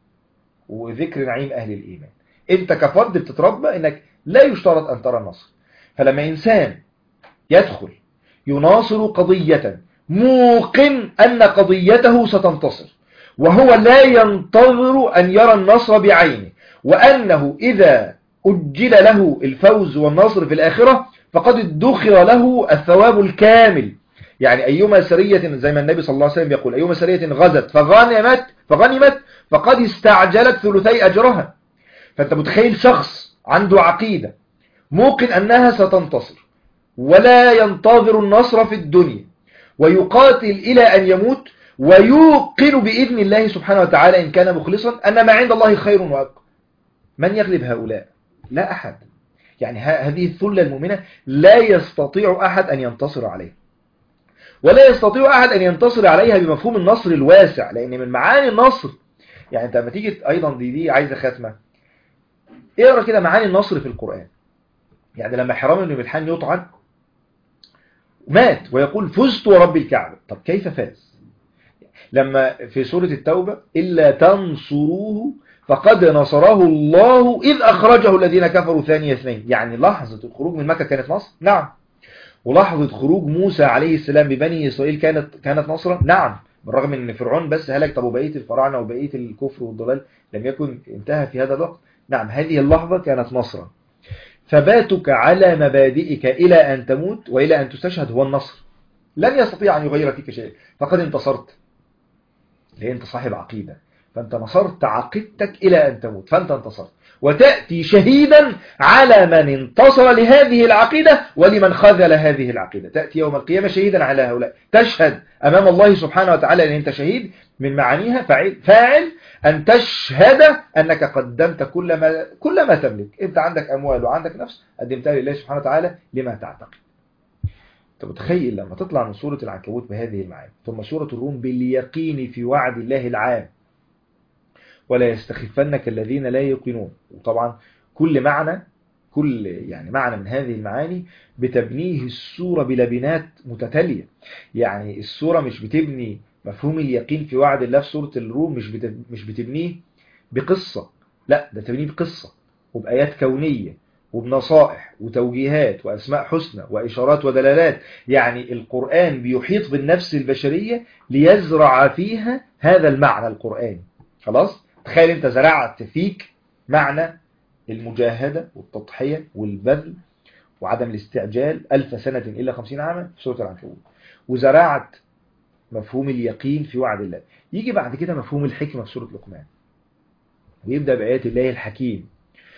وذكر نعيم أهل الإيمان. أنت كفرد بتتربى أنك لا يشترط أن ترى النصر. فلما إنسان يدخل يناصر قضية موقن أن قضيته ستنتصر، وهو لا ينتظر أن يرى النصر بعينه، وأنه إذا أجل له الفوز والنصر في الآخرة فقد ادخر له الثواب الكامل. يعني أيما سرية، زي ما النبي صلى الله عليه وسلم يقول، أيما سرية غزت فغنمت فغنمت فقد استعجلت ثلثي أجرها. فأنت متخيل شخص عنده عقيدة موقن أنها ستنتصر ولا ينتظر النصر في الدنيا، ويقاتل إلى أن يموت، ويوقن بإذن الله سبحانه وتعالى إن كان مخلصا أن ما عند الله خير وأبقى. من يغلب هؤلاء؟ لا أحد. يعني هذه الثلة المؤمنة لا يستطيع أحد أن ينتصر عليها، ولا يستطيع أحد أن ينتصر عليها بمفهوم النصر الواسع، لأن من معاني النصر، يعني أنت لما تيجي أيضا دي دي عايزة ختمة، اقرأ كده معاني النصر في القرآن. يعني لما حرام بن ملحان يطعن مات ويقول فزت ورب الكعبة، طب كيف فاز؟ لما في سورة التوبة إلا تنصروه فقد نصره الله إذ أخرجه الذين كفروا ثاني اثنين، يعني لحظة الخروج من مكة كانت نصر؟ نعم. ولحظة خروج موسى عليه السلام ببني إسرائيل كانت كانت نصرة؟ نعم. بالرغم ان فرعون بس هلك، طب وبقية الفراعنة وبقية الكفر والضلال لم يكن انتهى في هذا الوقت؟ نعم، هذه اللحظة كانت نصرا. ثباتك على مبادئك إلى أن تموت وإلى أن تستشهد هو النصر. لن يستطيع أن يغير فيك شيء، فقد انتصرت، لأن أنت صاحب عقيدة، فأنت نصرت عقيدتك إلى أن تموت، فأنت انتصرت. وتأتي شهيدا على من انتصر لهذه العقيدة ولمن خذل هذه العقيدة. تأتي يوم القيامة شهيدا على هؤلاء، تشهد أمام الله سبحانه وتعالى أن أنت شهيد. من معانيها فاعل, فاعل أن تشهد أنك قدمت كل ما, كل ما تملك. أنت عندك أموال وعندك نفس قدمتها لله سبحانه وتعالى لما تعتقد. أنت متخيل لما تطلع من سورة العنكبوت بهذه المعاني، ثم سورة الروم باليقين في وعد الله العام ولا يستخفنك الذين لا يوقنون. وطبعا كل معنى كل يعني معنى من هذه المعاني بتبنيه السورة بلبنات متتالية. يعني السورة مش بتبني مفهوم اليقين في وعد الله في سورة الروم، مش مش بتبنيه بقصة، لا، ده تبنيه بقصة وبآيات كونية وبنصائح وتوجيهات وأسماء حسنى وإشارات ودلالات. يعني القرآن بيحيط بالنفس البشرية ليزرع فيها هذا المعنى القرآني. خلاص، تخيل انت زرعت فيك معنى المجاهدة والتضحية والبذل وعدم الاستعجال ألف سنة إلا خمسين عاما في سورة العنكبوت، وزرعت مفهوم اليقين في وعد الله. يجي بعد كده مفهوم الحكمة في سورة لقمان، ويبدأ بآيات الله الحكيم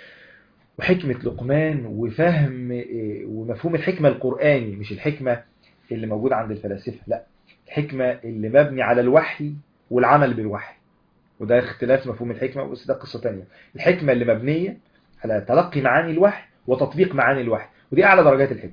وحكمة لقمان وفهم ومفهوم الحكمة القرآني، مش الحكمة اللي موجودة عند الفلاسفة، لا، الحكمة اللي مبني على الوحي والعمل بالوحي. وده اختلاف مفهوم الحكمة، بس ده قصة تانية. الحكمة اللي مبنية على تلقي معاني الوحي وتطبيق معاني الوحي، ودي أعلى درجات الحكمة.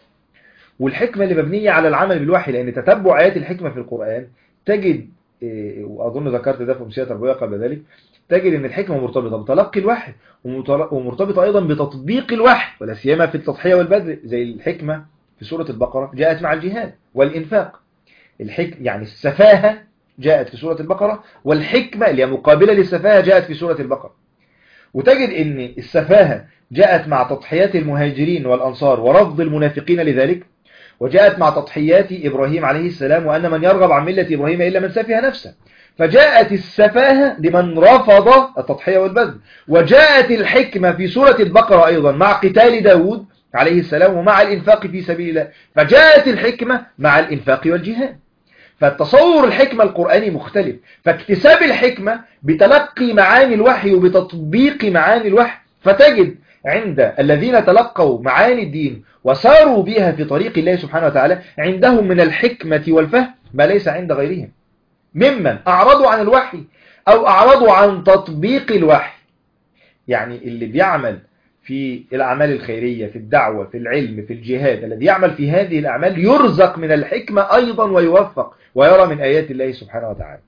والحكمة اللي مبنية على العمل بالوحي، لأن تتبع آيات الحكمة في القرآن تجد، وأظن ذكرت ده في أمثلة تربوية قبل ذلك، تجد أن الحكمة مرتبطة بتلقي الوحي ومرتبطة أيضا بتطبيق الوحي، ولا سيما في التضحية والبذل. زي الحكمة في سورة البقرة جاءت مع الجهاد والإنفاق. الحكم يعني السفاهة جاءت في سورة البقرة، والحكمة اللي هي مقابلة للسفاهة جاءت في سورة البقرة. وتجد أن السفاهة جاءت مع تضحيات المهاجرين والأنصار ورفض المنافقين لذلك، وجاءت مع تضحيات إبراهيم عليه السلام، وأن من يرغب عن ملة إبراهيم إلا من سفه نفسه. فجاءت السفاهة لمن رفض التضحية والبذل، وجاءت الحكمة في سورة البقرة أيضا مع قتال داود عليه السلام ومع الإنفاق في سبيل الله. فجاءت الحكمة مع الإنفاق والجهاد. فالتصور الحكمة القرآني مختلف، فاكتساب الحكمة بتلقي معاني الوحي وبتطبيق معاني الوحي. فتجد عند الذين تلقوا معاني الدين وساروا بها في طريق الله سبحانه وتعالى عندهم من الحكمة والفهم ما ليس عند غيرهم، ممن أعرضوا عن الوحي أو أعرضوا عن تطبيق الوحي. يعني اللي بيعمل في الأعمال الخيرية، في الدعوة، في العلم، في الجهاد، الذي يعمل في هذه الأعمال يرزق من الحكمة أيضا ويوفق ويرى من آيات الله سبحانه وتعالى،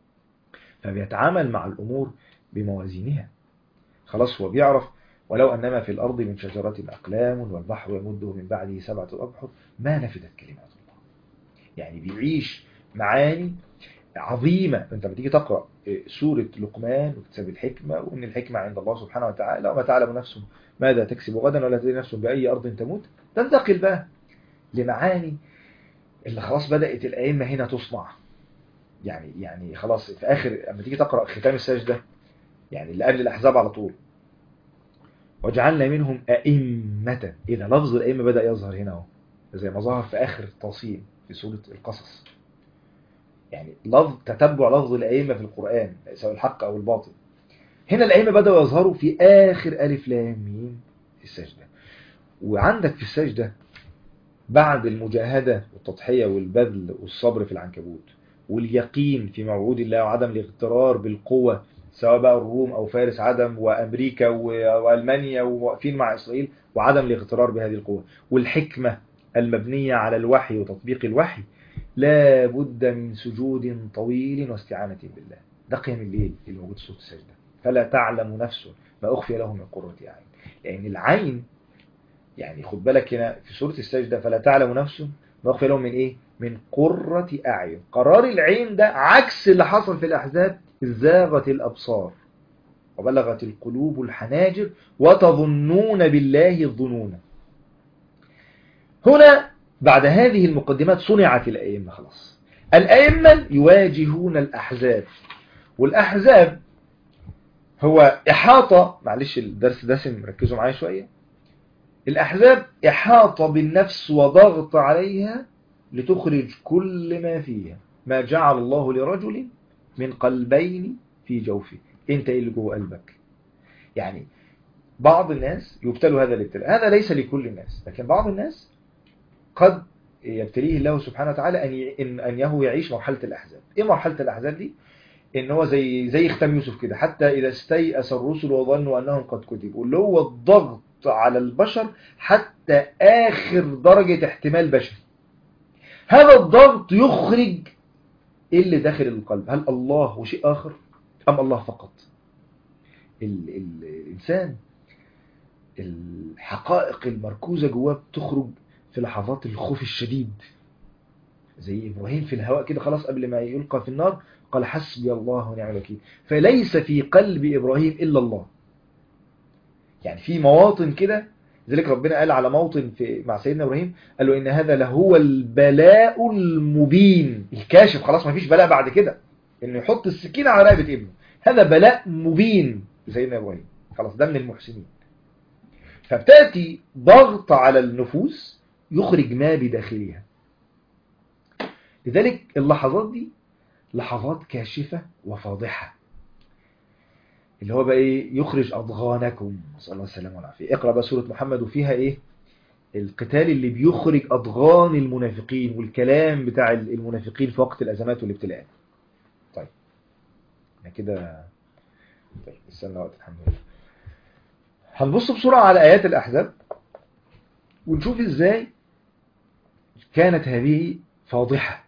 فبيتعامل مع الأمور بموازينها. خلاص هو بيعرف ولو أنما في الأرض من شجرة أقلام والبحر يمده من بعده سبعة أبحر ما نفدت كلمات الله. يعني بيعيش معاني عظيمة. انت بتيجي تقرأ سورة لقمان وكتاب الحكمة، وان الحكمة عند الله سبحانه وتعالى، وما تعلم نفس ماذا تكسب غدا ولا تدري نفس بأي أرض تموت، تنتقل بقى لمعاني اللي خلاص بدأت الأئمة هنا تصنع. يعني يعني خلاص في آخر لما تيجي تقرأ ختام السجدة، يعني اللي قبل الأحزاب على طول، وجعلنا منهم أئمة. إذا لفظ الأئمة بدأ يظهر هنا اهو، زي ما ظهر في آخر التوصيل في سورة القصص. يعني لفظ تتبع لفظ الأئمة في القرآن سواء الحق أو الباطل. هنا الأئمة بدأوا يظهروا في آخر ألف لام ميم في السجدة. وعندك في السجدة بعد المجاهدة والتضحية والبذل والصبر في العنكبوت، واليقين في موعود الله وعدم الاغترار بالقوة، سواء بقى الروم أو فارس عدم، وأمريكا وألمانيا وواقفين مع إسرائيل، وعدم الاغترار بهذه القوة، والحكمة المبنية على الوحي وتطبيق الوحي، لا بد من سجود طويل واستعانة بالله. ده قيام الليل اللي موجود في سورة السجدة. فلا تعلم نفس ما أخفي لهم من قرة أعين. لأن العين يعني خد بالك هنا في سورة السجدة، فلا تعلم نفس ما أخفي لهم من إيه؟ من قرة أعين. قرار العين ده عكس اللي حصل في الأحزاب، إذ زاغت الأبصار وبلغت القلوب الحناجر وتظنون بالله الظنون. هنا بعد هذه المقدمات صنعت الأئمة. خلاص الأئمة يواجهون الأحزاب، والأحزاب هو إحاطة، معلش الدرس دسم ركزوا معايا شوية، الأحزاب إحاطة بالنفس وضغط عليها لتخرج كل ما فيها. ما جعل الله لرجل من قلبين في جوفه. انت ايه اللي جوه قلبك؟ يعني بعض الناس يبتلوا هذا الابتلاء، هذا ليس لكل الناس، لكن بعض الناس قد يبتليه الله سبحانه وتعالى أن أنه يعيش مرحلة الأحزاب. إيه مرحلة الأحزاب دي؟ إن هو زي زي ختام يوسف كده، حتى إذا استيأس الرسل وظنوا أنهم قد كذبوا، اللي هو الضغط على البشر حتى آخر درجة احتمال بشري. هذا الضغط يخرج اللي داخل القلب، هل الله وشيء آخر أم الله فقط؟ ال ال الإنسان الحقائق المركوزة جواه بتخرج في لحظات الخوف الشديد، زي إبراهيم في الهواء كده خلاص قبل ما يلقى في النار قال حسبي الله ونعم الوكيل. فليس في قلب إبراهيم إلا الله. يعني في مواطن كده، ذلك ربنا قال على موطن في مع سيدنا إبراهيم قال له إن هذا لهو البلاء المبين الكاشف. خلاص ما فيش بلاء بعد كده، إنه يحط السكينة على رقبة ابنه، هذا بلاء مبين لسيدنا إبراهيم. خلاص ده من المحسنين. فبتأتي ضغط على النفوس يخرج ما بداخلها. لذلك اللحظات دي لحظات كاشفة وفاضحة، اللي هو بقى ايه؟ يخرج أضغانكم، نسأل الله السلامة والعافية. اقرأ بقى سورة محمد وفيها ايه؟ القتال اللي بيخرج أضغان المنافقين والكلام بتاع المنافقين في وقت الأزمات والابتلاءات. طيب احنا كده طيب استنى وقت الحمد لله. هنبص بسرعة على آيات الأحزاب ونشوف ازاي كانت هذه فاضحة،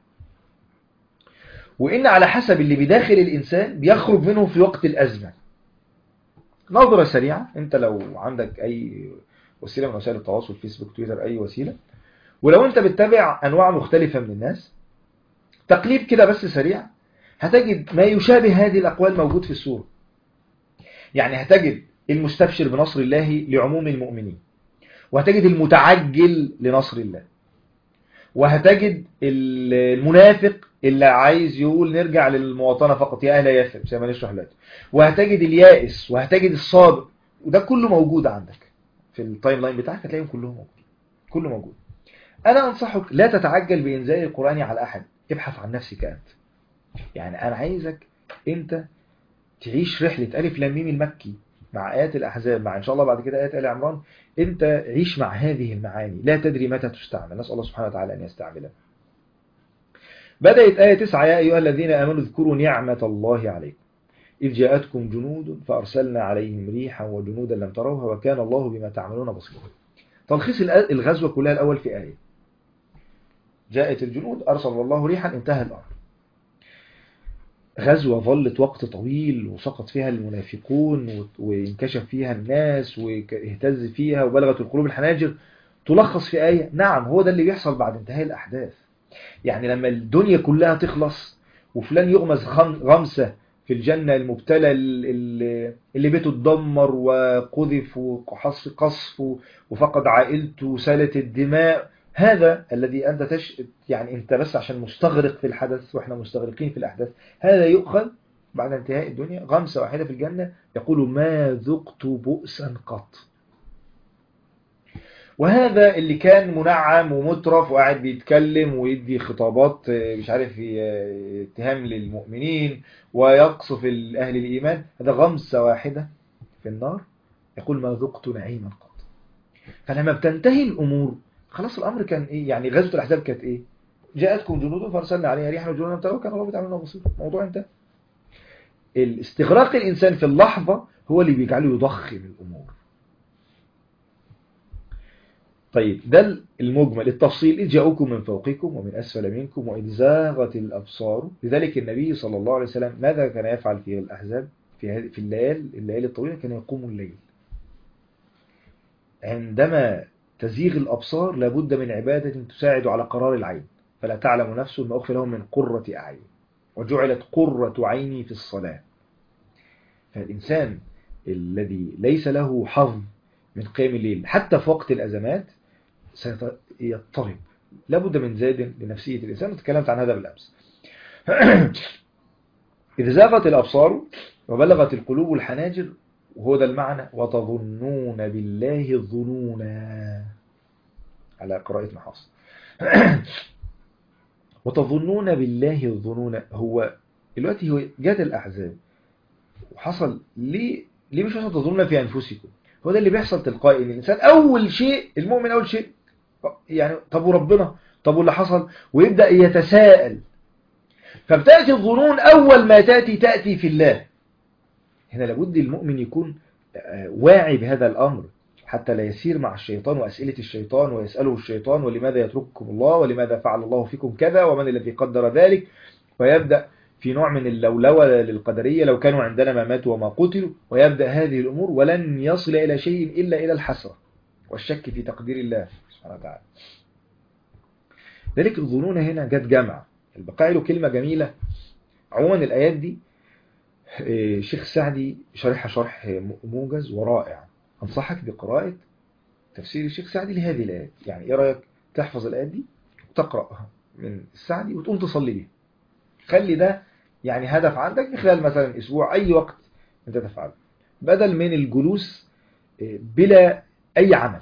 وإن على حسب اللي بداخل الإنسان بيخرج منه في وقت الأزمة. نظرة سريعة، انت لو عندك أي وسيلة من وسائل التواصل، فيسبوك، تويتر، أي وسيلة، ولو انت بتتابع أنواع مختلفة من الناس، تقليب كده بس سريع، هتجد ما يشابه هذه الأقوال موجود في السورة. يعني هتجد المستبشر بنصر الله لعموم المؤمنين، وهتجد المتعجل لنصر الله، وهتجد المنافق اللي عايز يقول نرجع للمواطنة فقط يا أهل يثرب زي ما نشرح دلوقتي، وهتجد اليائس، وهتجد الصابر، وده كله موجود عندك في التايم لاين بتاعك، هتلاقيهم كلهم موجود، كله موجود. أنا أنصحك لا تتعجل بإنزال القرآن على أحد، ابحث عن نفسك أنت. يعني أنا عايزك أنت تعيش رحلة ألف لام ميم المكي مع آيات الأحزاب، مع إن شاء الله بعد كده آيات آل عمران. أنت عيش مع هذه المعاني، لا تدري متى تستعمل، نسأل الله سبحانه وتعالى أن يستعملها. بدأت آية تسعة: يا أيها الذين آمنوا اذكروا نعمة الله عليكم إذ جاءتكم جنود فأرسلنا عليهم ريحا وجنودا لم تروها وكان الله بما تعملون بصيرا. تلخيص الغزوة كلها الأول في آية: جاءت الجنود، أرسل الله ريحا، انتهى الأمر. غزوة ظلت وقت طويل وسقط فيها المنافقون وانكشف فيها الناس واهتز فيها وبلغت القلوب الحناجر. تلخص في آية. نعم، هو ده اللي بيحصل بعد انتهاء الأحداث. يعني لما الدنيا كلها تخلص وفلان يغمز غمسة في الجنة المبتلى اللي بيته اتدمر وقذف وحصف قصف وفقد عائلته وسالت الدماء، هذا الذي أنت تش... يعني أنت بس عشان مستغرق في الحدث وإحنا مستغرقين في الأحداث، هذا يؤخذ بعد انتهاء الدنيا غمسة واحدة في الجنة يقول ما ذقت بؤسا قط. وهذا اللي كان منعم ومترف وقاعد بيتكلم ويدي خطابات مش عارف اتهام للمؤمنين ويقصف أهل الإيمان، هذا غمسة واحدة في النار يقول ما ذقت نعيما قط. فلما بتنتهي الأمور خلاص، الأمر كان إيه؟ يعني غزوة الأحزاب كانت إيه؟ جاءتكم جنود فارسلنا عليها ريحا وجنودا لم تروها وكان الله بما بصير. الموضوع انتهى. الاستغراق الإنسان في اللحظة هو اللي بيجعله يضخم الأمور. طيب ده المجمل. التفصيل: إذ جاءوكم من فوقكم ومن أسفل منكم وإذ زاغت الأبصار. لذلك النبي صلى الله عليه وسلم ماذا كان يفعل في الأحزاب في في الليالي الليالي الطويلة؟ كان يقوم الليل. عندما تزيغ الأبصار لابد من عبادة تساعد على قرار العين، فلا تعلم نفس ما أخفي لهم من قرة أعين وجعلت قرة عيني في الصلاة. فالإنسان الذي ليس له حظ من قيام الليل حتى في وقت الأزمات سيضطرب. لابد من زاد لنفسية الإنسان، وتكلمت عن هذا بالأمس. إذا زاغت الأبصار وبلغت القلوب الحناجر، وهو ده المعنى، وتظنون بالله الظنونا على قراءة محاص. وتظنون بالله الظنون. هو دلوقتي هو جات الأحزاب وحصل ليه ليه مش تظنون في أنفسكم؟ هو ده اللي بيحصل تلقائي، ان الإنسان أول شيء المؤمن أول شيء يعني طب وربنا، طب واللي حصل، ويبدأ يتساءل. فبتأتي الظنون أول ما تأتي تأتي في الله. هنا لابد المؤمن يكون واعي بهذا الأمر حتى لا يسير مع الشيطان وأسئلة الشيطان ويسأله الشيطان ولماذا يترككم الله ولماذا فعل الله فيكم كذا ومن الذي قدر ذلك، ويبدأ في نوع من اللولوة للقدرية لو كانوا عندنا ما ماتوا وما قتلوا، ويبدأ هذه الأمور ولن يصل إلى شيء إلا إلى الحسرة والشك في تقدير الله سبحانه وتعالى. ذلك الظنون هنا جت جمع. البقاعي له كلمة جميلة. عموما الآيات دي شيخ سعدي شرحها شرح موجز ورائع. أنصحك بقراءة تفسير الشيخ سعدي لهذه الآيات. يعني إيه رأيك تحفظ الآيات دي وتقرأها من السعدي وتقوم تصلي بيها؟ خلي ده يعني هدف عندك في خلال مثلا أسبوع، أي وقت أنت تفعله، بدل من الجلوس بلا أي عمل.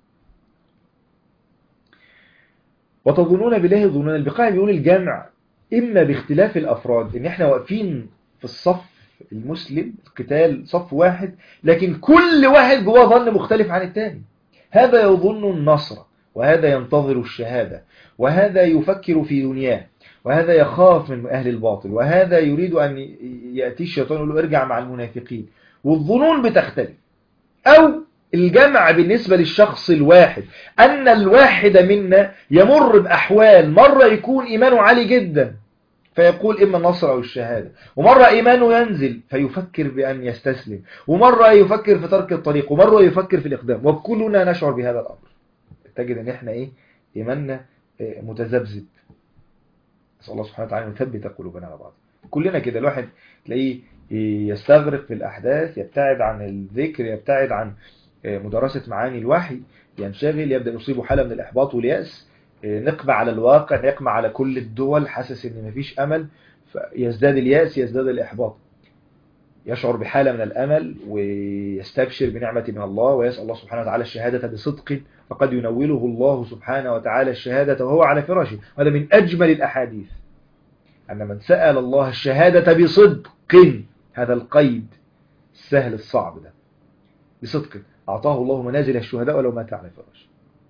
وتظنون بالله ظنون البقاع، بيقول الجمع إما باختلاف الأفراد، إن إحنا واقفين في الصف المسلم القتال صف واحد، لكن كل واحد جواه ظن مختلف عن الثاني. هذا يظن النصر، وهذا ينتظر الشهادة، وهذا يفكر في دنياه، وهذا يخاف من أهل الباطل، وهذا يريد أن يأتي الشيطان يقول له ارجع مع المنافقين. والظنون بتختلف. أو الجمع بالنسبة للشخص الواحد، أن الواحد منا يمر بأحوال، مرة يكون إيمانه عالي جدا فيقول إما النصر أو الشهادة، ومرة إيمانه ينزل فيفكر بأن يستسلم، ومرة يفكر في ترك الطريق، ومرة يفكر في الإقدام، وكلنا نشعر بهذا الأمر. تجد أن إحنا إيه؟ إيماننا متذبذب. نسأل الله سبحانه وتعالى يثبت قلوبنا على بعض. كلنا كده، الواحد تلاقيه يستغرق في الأحداث، يبتعد عن الذكر، يبتعد عن مدرسة معاني الوحي، ينشغل، يبدأ يصيبه حالة من الإحباط واليأس، نقمة على الواقع، نقمة على كل الدول، حاسس ان مفيش أمل، فيزداد اليأس، يزداد الإحباط. يشعر بحالة من الأمل ويستبشر بنعمة من الله، ويسأل الله سبحانه وتعالى الشهادة بصدق، فقد ينوله الله سبحانه وتعالى الشهادة وهو على فراشه. هذا من أجمل الأحاديث، أن من سأل الله الشهادة بصدق، هذا القيد السهل الصعب ده، بصدق أعطاه الله منازل الشهداء ولو مات على فراشه.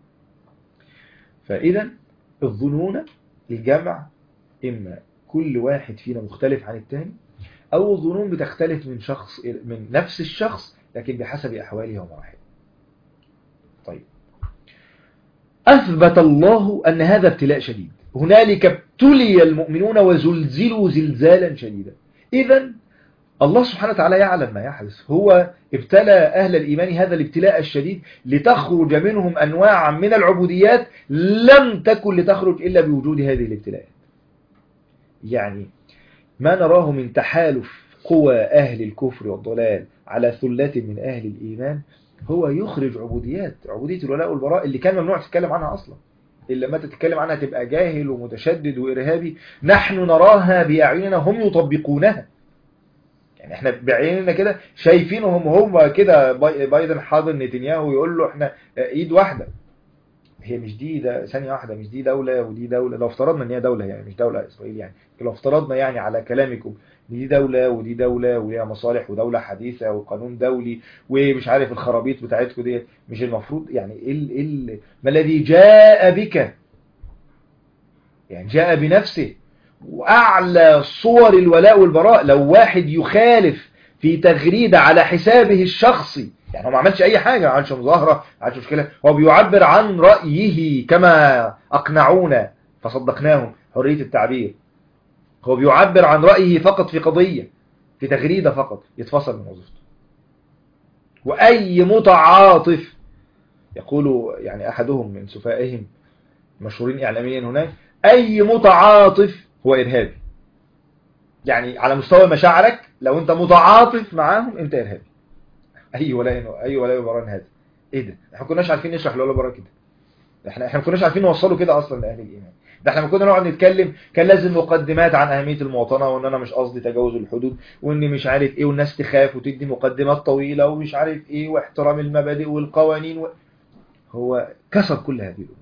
فإذا الظنون الجمع، إما كل واحد فينا مختلف عن الثاني، أو الظنون بتختلف من شخص من نفس الشخص لكن بحسب أحواله ومراحله. طيب، أثبت الله أن هذا ابتلاء شديد، هنالك ابتلي المؤمنون وزلزلوا زلزالا شديدا. إذن الله سبحانه وتعالى يعلم ما يحدث، هو ابتلى أهل الإيمان هذا الابتلاء الشديد لتخرج منهم أنواع من العبوديات لم تكن لتخرج إلا بوجود هذه الابتلاءات. يعني ما نراه من تحالف قوى أهل الكفر والضلال على ثلة من أهل الإيمان هو يخرج عبوديات، عبودية الولاء والبراء اللي كان ممنوع تتكلم عنها أصلا. إلا ما تتكلم عنها تبقى جاهل ومتشدد وإرهابي. نحن نراها بأعيننا، هم يطبقونها. يعني احنا بعيننا كده شايفينهم هم كده، بايدن حاضر نتنياهو يقول له احنا ايد واحدة. هي مش دي ده ثانية واحدة، مش دي دولة ودي دولة. لو افترضنا ان هي دولة، يعني مش دولة اسرائيل، يعني لو افترضنا يعني على كلامكم دي دولة ودي دولة وليها مصالح ودولة حديثة وقانون دولي ومش عارف الخرابيط بتاعتكم دي، مش المفروض يعني ال ال ما الذي جاء بك؟ يعني جاء بنفسه. وأعلى صور الولاء والبراء لو واحد يخالف في تغريدة على حسابه الشخصي، يعني هو ما عملش أي حاجة، ما عملش مظاهرة، ما عملش مشكلة، هو بيعبر عن رأيه كما أقنعونا فصدقناهم، حرية التعبير. هو بيعبر عن رأيه فقط في قضية، في تغريدة فقط، يتفصل من وظيفته. وأي متعاطف، يقول يعني أحدهم من سفائهم مشهورين إعلاميا هناك، أي متعاطف هو إرهابي. يعني على مستوى مشاعرك لو أنت متعاطف معاهم أنت إرهابي. أي ولاء أي ولاء وبراء هذا إيه ده؟ إحنا ما كناش عارفين نشرح الولاء والبراء كده. إحنا إحنا ما كناش عارفين نوصله كده أصلا لأهل الإيمان. ده إحنا ما كنا نقعد نتكلم كان لازم مقدمات عن أهمية المواطنة، وإن أنا مش قصدي تجاوز الحدود، وإني مش عارف إيه، والناس تخاف وتدي مقدمات طويلة ومش عارف إيه، واحترام المبادئ والقوانين و... هو كسر كل هذه الأمور.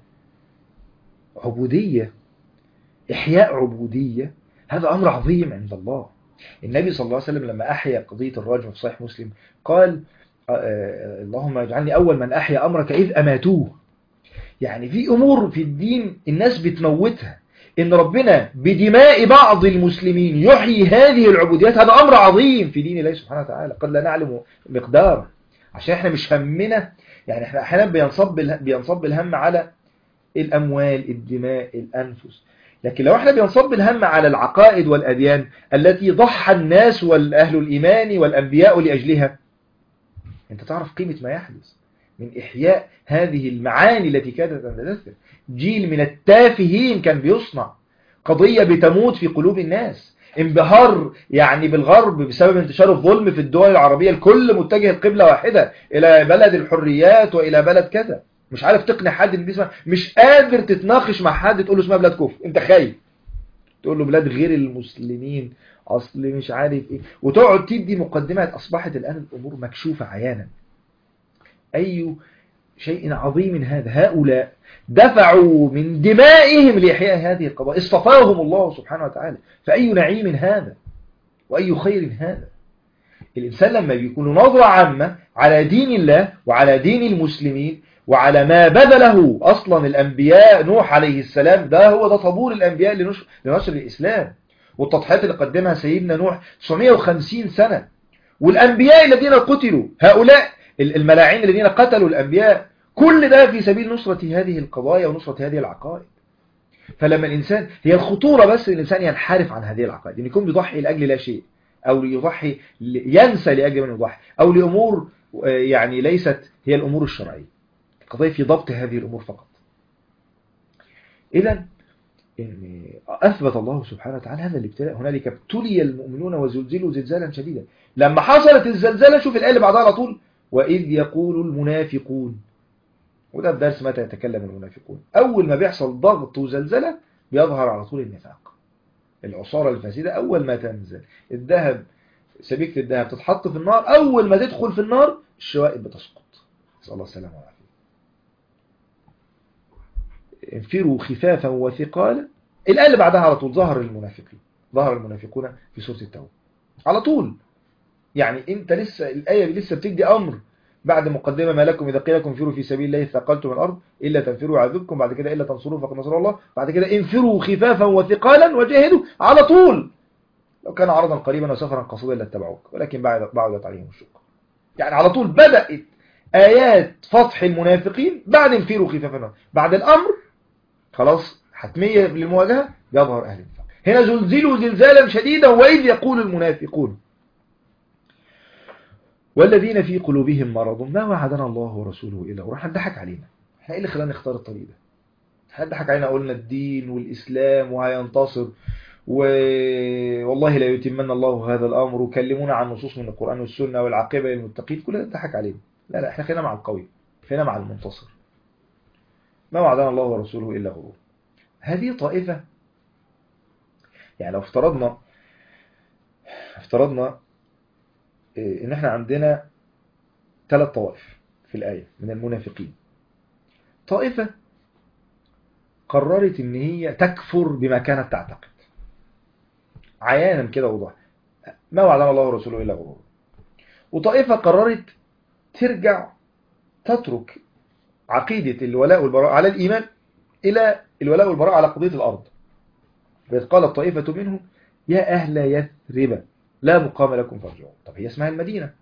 عبودية، إحياء عبودية، هذا أمر عظيم عند الله. النبي صلى الله عليه وسلم لما أحيا قضية الرجم في صحيح مسلم قال اللهم اجعلني أول من أحيا أمرك إذ أماتوه. يعني في أمور في الدين الناس بتموتها، إن ربنا بدماء بعض المسلمين يحيي هذه العبوديات، هذا أمر عظيم في دين الله سبحانه وتعالى قد لا نعلم مقدار. عشان احنا مش همنا، يعني احنا أحيانا بينصب بينصب الهم على الأموال، الدماء، الأنفس. لكن لو احنا بينصب الهم على العقائد والأديان التي ضحى الناس والأهل الإيمان والأنبياء لأجلها، انت تعرف قيمة ما يحدث من إحياء هذه المعاني التي كانت أن تدثر. جيل من التافهين كان بيصنع قضية بتموت في قلوب الناس. انبهار يعني بالغرب بسبب انتشار الظلم في الدول العربية، الكل متجه القبلة واحدة إلى بلد الحريات وإلى بلد كذا. مش عارف تقنع حد ان اسمها، مش قادر تتناقش مع حد تقول له اسمها بلاد كفر، انت خايف تقول له بلاد غير المسلمين اصل مش عارف ايه، وتقعد تدي مقدمات. اصبحت الان الامور مكشوفة عيانا. أي شيء عظيم هذا. هؤلاء دفعوا من دمائهم لإحياء هذه القضايا، اصطفاهم الله سبحانه وتعالى، فأي نعيم هذا وأي خير هذا. الإنسان لما بيكون نظرة عامة على دين الله وعلى دين المسلمين وعلى ما بذله أصلا الأنبياء، نوح عليه السلام ده هو ده طابور الأنبياء لنشر, لنشر الإسلام، والتضحيات اللي قدمها سيدنا نوح تسعمائة وخمسين سنة، والأنبياء الذين قتلوا، هؤلاء الملاعين الذين قتلوا الأنبياء، كل ده في سبيل نصرة هذه القضايا ونصرة هذه العقائد. فلما الإنسان، هي الخطورة بس الإنسان ينحرف عن هذه العقائد، يعني يكون بيضحي لأجل لا شيء، أو يضحي ينسى لأجل من يضحي، أو لأمور يعني ليست هي الأمور الشرعية. القضية في ضبط هذه الأمور فقط. إذن إن أثبت الله سبحانه وتعالى هذا الابتلاء، هنالك ابتلي المؤمنون وزلزلوا زلزالا شديدا. لما حصلت الزلزلة، شوف الآية اللي بعدها على طول، وإذ يقول المنافقون، وده الدرس متى يتكلم المنافقون. أول ما بيحصل ضغط وزلزلة بيظهر على طول النفاق، العصارة الفاسدة. أول ما تنزل الذهب، سبيكة الذهب تتحط في النار، أول ما تدخل في النار الشوائب بتسقط، نسأل الله السلامة والعافية. انفروا خفافا وثقالا. الآية اللي بعدها على طول ظهر المنافقين، ظهر المنافقون في سورة التوبة على طول. يعني انت لسه الآية لسه بتدي أمر بعد مقدمة، ما لكم إذا قيل لكم انفروا في سبيل الله ثقلتم من الأرض إلا تنفروا يعذبكم، بعد كده إلا تنصروه فقد نصر الله، بعد كده انفروا خفافا وثقالا وجاهدوا على طول. لو كان عرضا قريبا وسفرا قصيدا لاتبعوك ولكن بعدت عليهم الشقة. يعني على طول بدأت آيات فتح المنافقين بعد انفروا خفافا، بعد الأمر خلاص حتمية للمواجهة يظهر أهل النفاق. هنا زلزلوا زلزالا شديدا وإذ يقول المنافقون والذين في قلوبهم مرض ما وعدنا الله ورسوله إلا وراح نضحك علينا. احنا ايه اللي خلانا نختار الطريق ده؟ احنا نضحك علينا، قلنا الدين والإسلام وهينتصر، والله لا يتمن الله هذا الأمر، وكلمونا عن نصوص من القرآن والسنة والعاقبة للمتقين، كل ده نضحك علينا. لا لا، احنا خلينا مع القوي، خلينا مع المنتصر. ما وعدنا الله ورسوله إلا غرور. هذه طائفة، يعني لو افترضنا افترضنا ان احنا عندنا ثلاث طوائف في الآية من المنافقين. طائفة قررت ان هي تكفر بما كانت تعتقد عيانا كده وضح، ما وعدنا الله ورسوله إلا غرور. وطائفة قررت ترجع تترك عقيدة الولاء والبراء على الإيمان إلى الولاء والبراء على قضية الأرض. فإذ قالت طائفة منهم يا أهل يثرب لا مقام لكم فارجعوا. طب هي اسمها المدينة،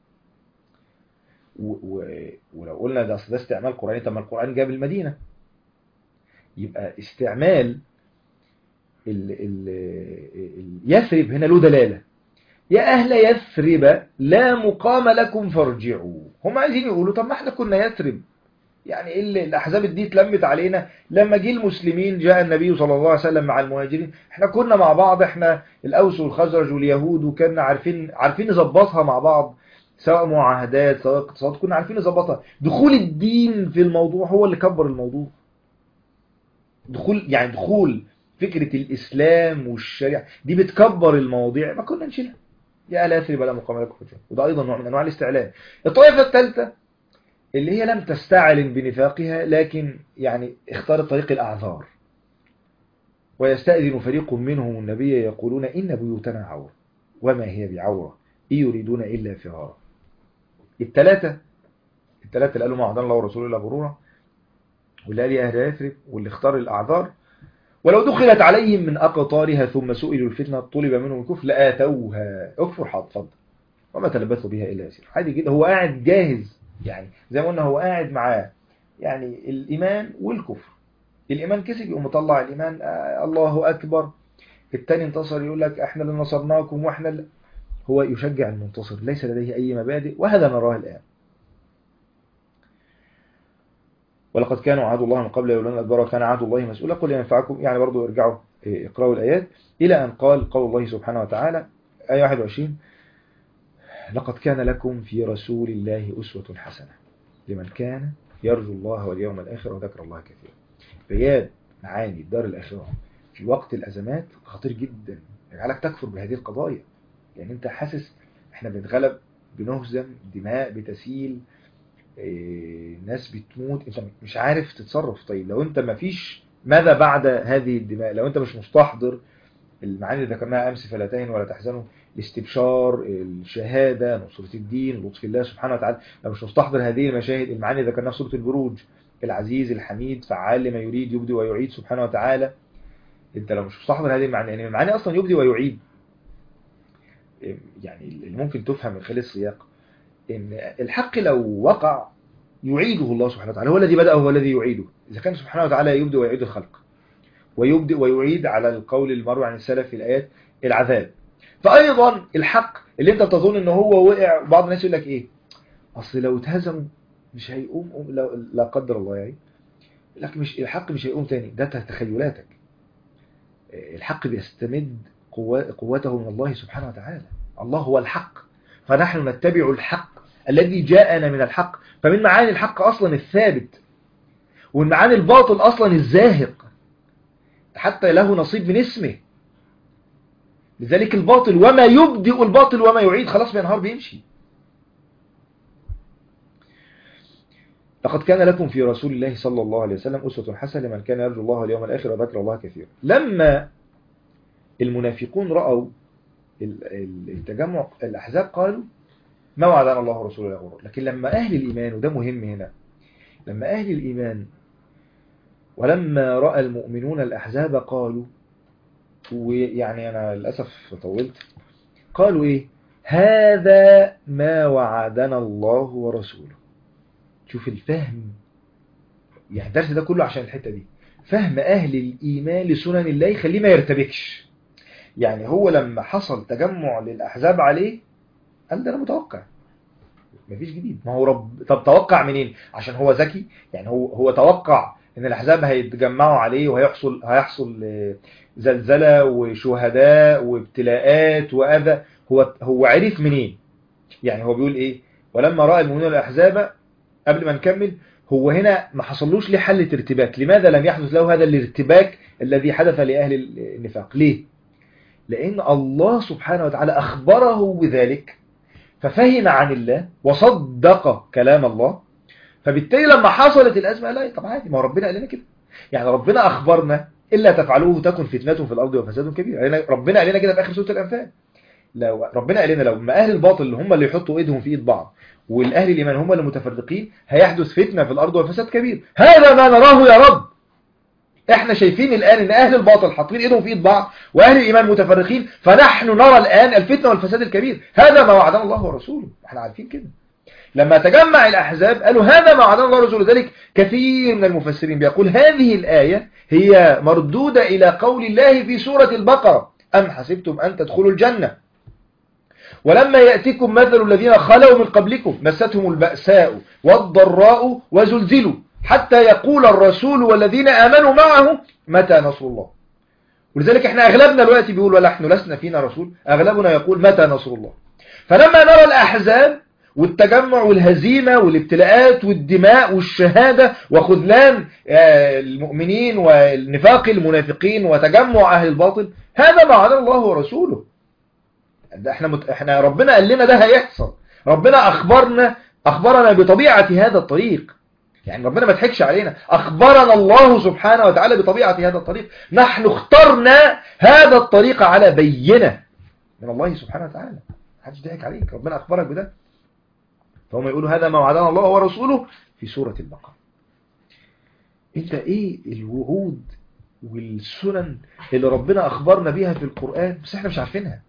و و ولو قلنا ده ده استعمال قرآني، طب ما القرآن جاب المدينة، يبقى استعمال ال ال ال يثرب هنا له دلالة. يا أهل يثرب لا مقام لكم فارجعوا. هم عايزين يقولوا طب ما احنا كنا يثرب، يعني إيه الأحزاب دي اتلمت علينا لما جه المسلمين، جاء النبي صلى الله عليه وسلم مع المهاجرين، احنا كنا مع بعض، احنا الأوس والخزرج واليهود، وكنا عارفين عارفين نظبطها مع بعض، سواء معاهدات سواء اقتصاد، كنا عارفين نظبطها. دخول الدين في الموضوع هو اللي كبر الموضوع. دخول يعني دخول فكرة الإسلام والشريعة دي بتكبر المواضيع، ما كنا نشيلها. يا أهل يثرب لا مقام لكم فارجعوا. وده أيضا نوع من أنواع الاستعلام. الطائفة الثالثة اللي هي لم تستعلن بنفاقها، لكن يعني اختارت طريق الأعذار. ويستأذن فريق منهم النبي يقولون إن بيوتنا عورة وما هي بعورة إن يريدون إلا فرارا. الثلاثة الثلاثة اللي قالوا ما وعدنا الله ورسوله إلا غرورا، واللي قال يا أهل يثرب، واللي اختار الأعذار، ولو دخلت عليهم من أقطارها ثم سئلوا الفتنة طلب منهم الكفر لآتوها. اكفر حاضر اتفضل وما تلبثوا بها إلا يسير. عادي جدا، هو قاعد جاهز، يعني زي ما قلنا هو قاعد معاه يعني الإيمان والكفر. الإيمان كسب يقوم مطلع الإيمان، آه الله أكبر. التاني انتصر يقول لك احنا اللي نصرناكم واحنا اللي... هو يشجع المنتصر، ليس لديه أي مبادئ، وهذا نراه الآن. ولقد كانوا عهد الله من قبل يولون الأدبار وكان عهد الله مسؤولا. قل ينفعكم، يعني برضو ارجعوا اقرأوا الآيات إلى أن قال قول الله سبحانه وتعالى آية واحد وعشرين لقد كان لكم في رسول الله أسوة حسنة لمن كان يرجو الله واليوم الآخر وذكر الله كثيرا. غياب معاني الدار الآخرة في وقت الأزمات خطير جدا، يجعلك تكفر بهذه القضايا. يعني أنت حاسس احنا بنتغلب، بنهزم، دماء بتسيل، إيه، ناس بتموت انت مش عارف تتصرف. طيب لو انت ما فيش ماذا بعد هذه الدماء؟ لو انت مش مستحضر المعاني اللي ذكرناها امس، فلا تهنوا ولا تحزنوا، الاستبشار، الشهاده، نصره الدين، لطف الله سبحانه وتعالى، لو مش مستحضر هذه المشاهد، المعاني اللي ذكرناها في سوره البروج، العزيز الحميد فعال لما يريد يبدي ويعيد سبحانه وتعالى، انت لو مش مستحضر هذه المعاني، يعني المعاني اصلا يبدي ويعيد، يعني اللي ممكن تفهم من خلال السياق ان الحق لو وقع يعيده الله سبحانه وتعالى، هو الذي بدأ هو الذي يعيده. إذا كان سبحانه وتعالى يبدأ ويعيد الخلق ويبدأ ويعيد على القول المروي عن السلف في الآيات العذاب، فأيضا الحق اللي انت تظن ان هو وقع، بعض الناس يقول لك ايه، اصل لو اتهزم مش هيقوم، لو لا قدر الله يعني، لكن مش الحق مش هيقوم تاني، ده تخيلاتك. الحق بيستمد قوته من الله سبحانه وتعالى، الله هو الحق، فنحن نتبع الحق الذي جاءنا من الحق. فمن معاني الحق أصلا الثابت، ومن معاني الباطل أصلا الزاهق، حتى له نصيب من اسمه. لذلك الباطل وما يبدئ الباطل وما يعيد خلاص بينهار بيمشي. لقد كان لكم في رسول الله صلى الله عليه وسلم أسوة حسنة لمن كان يرجو الله واليوم الآخر وذكر الله كثيرا. لما المنافقون رأوا التجمع الأحزاب قالوا ما وعدنا الله ورسوله غرور. لكن لما أهل الإيمان، وده مهم هنا، لما أهل الإيمان ولما رأى المؤمنون الأحزاب قالوا، ويعني أنا للأسف طولت، قالوا إيه؟ هذا ما وعدنا الله ورسوله. شوف الفهم، يعني الدرس ده كله عشان الحتة دي، فهم أهل الإيمان لسنن الله يخليه ما يرتبكش. يعني هو لما حصل تجمع للأحزاب عليه قال ده أنا متوقع، مفيش جديد. ما هو رب، طب توقع منين؟ عشان هو ذكي؟ يعني هو هو توقع ان الاحزاب هيتجمعوا عليه وهيحصل هيحصل زلزلة وشهداء وابتلاءات واذى؟ هو هو عرف منين؟ يعني هو بيقول ايه؟ ولما راى المؤمنون الاحزاب، قبل ما نكمل، هو هنا ما حصلوش ليه حل ارتباك. لماذا لم يحدث له هذا الارتباك الذي حدث لأهل النفاق؟ ليه؟ لأن الله سبحانه وتعالى أخبره بذلك، ففهم عن الله وصدق كلام الله، فبالتالي لما حصلت الأزمة لا طب عادي، ما ربنا قال لنا كده. يعني ربنا أخبرنا إلا تفعلوه تكن فتنة في الأرض وفساد كبير. ربنا قال لنا كده في آخر سورة الأنفال. لو ربنا قال لنا لو ما أهل الباطل اللي هم اللي يحطوا إيدهم في إيد بعض والأهل الإيمان هم اللي متفرقين هيحدث فتنة في الأرض وفساد كبير. هذا ما نراه يا رب. احنا شايفين الآن ان أهل الباطل حاطين إيدهم في إيد بعض وأهل الإيمان متفرقين، فنحن نرى الآن الفتنة والفساد الكبير. هذا ما وعدنا الله ورسوله، احنا عارفين كده. لما تجمع الأحزاب قالوا هذا ما وعدنا الله ورسوله. ذلك كثير من المفسرين بيقول هذه الآية هي مردودة إلى قول الله في سورة البقرة أم حسبتم أن تدخلوا الجنة ولما يأتيكم مثل الذين خلوا من قبلكم مستهم البأساء والضراء وزلزلوا حتى يقول الرسول والذين آمنوا معه متى نصر الله. ولذلك احنا أغلبنا دلوقتي بيقول ونحن لسنا فينا رسول، أغلبنا يقول متى نصر الله. فلما نرى الأحزاب والتجمع والهزيمة والابتلاءات والدماء والشهادة وخذلان المؤمنين والنفاق المنافقين وتجمع أهل الباطل، هذا ما وعدنا الله ورسوله. ده احنا مت... احنا ربنا قال لنا ده هيحصل، ربنا أخبرنا أخبرنا بطبيعة هذا الطريق. يعني ربنا ما تحكش علينا، أخبرنا الله سبحانه وتعالى بطبيعة هذا الطريق، نحن اخترنا هذا الطريق على بينة من الله سبحانه وتعالى. محدش ضحك عليك، ربنا أخبرك بده. فهم يقولوا هذا ما وعدنا الله ورسوله في سورة البقرة. انت ايه الوعود والسنن اللي ربنا أخبرنا بيها في القرآن بس احنا مش عارفينها؟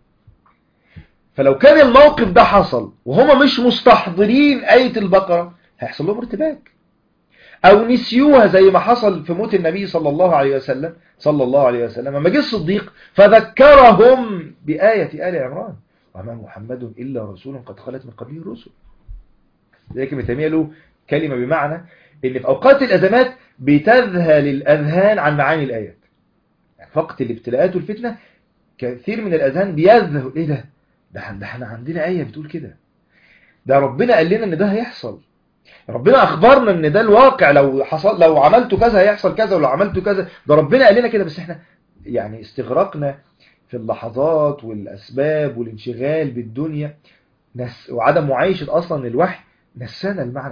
فلو كان الموقف ده حصل وهم مش مستحضرين آية البقرة هيحصل لهم ارتباك أو نسيوها، زي ما حصل في موت النبي صلى الله عليه وسلم صلى الله عليه وسلم لما جه الصديق فذكرهم بآية آل عمران وما محمد إلا رسول قد خلت من قبله الرسل. لذلك ابن تيمية له كلمة بمعنى إن في أوقات الأزمات بتذهل الأذهان عن معاني الآيات. يعني وقت الابتلاءات والفتنة كثير من الأذهان بيذهل، إيه ده؟ ده احنا عندنا آية بتقول كده، ده ربنا قال لنا إن ده هيحصل، ربنا أخبرنا إن ده الواقع، لو حصل لو عملت كذا هيحصل كذا ولو عملت كذا، ده ربنا قال لنا كده. بس احنا يعني استغرقنا في اللحظات والأسباب والانشغال بالدنيا نس وعدم معايشة أصلا الوحي نسانا المعنى ده.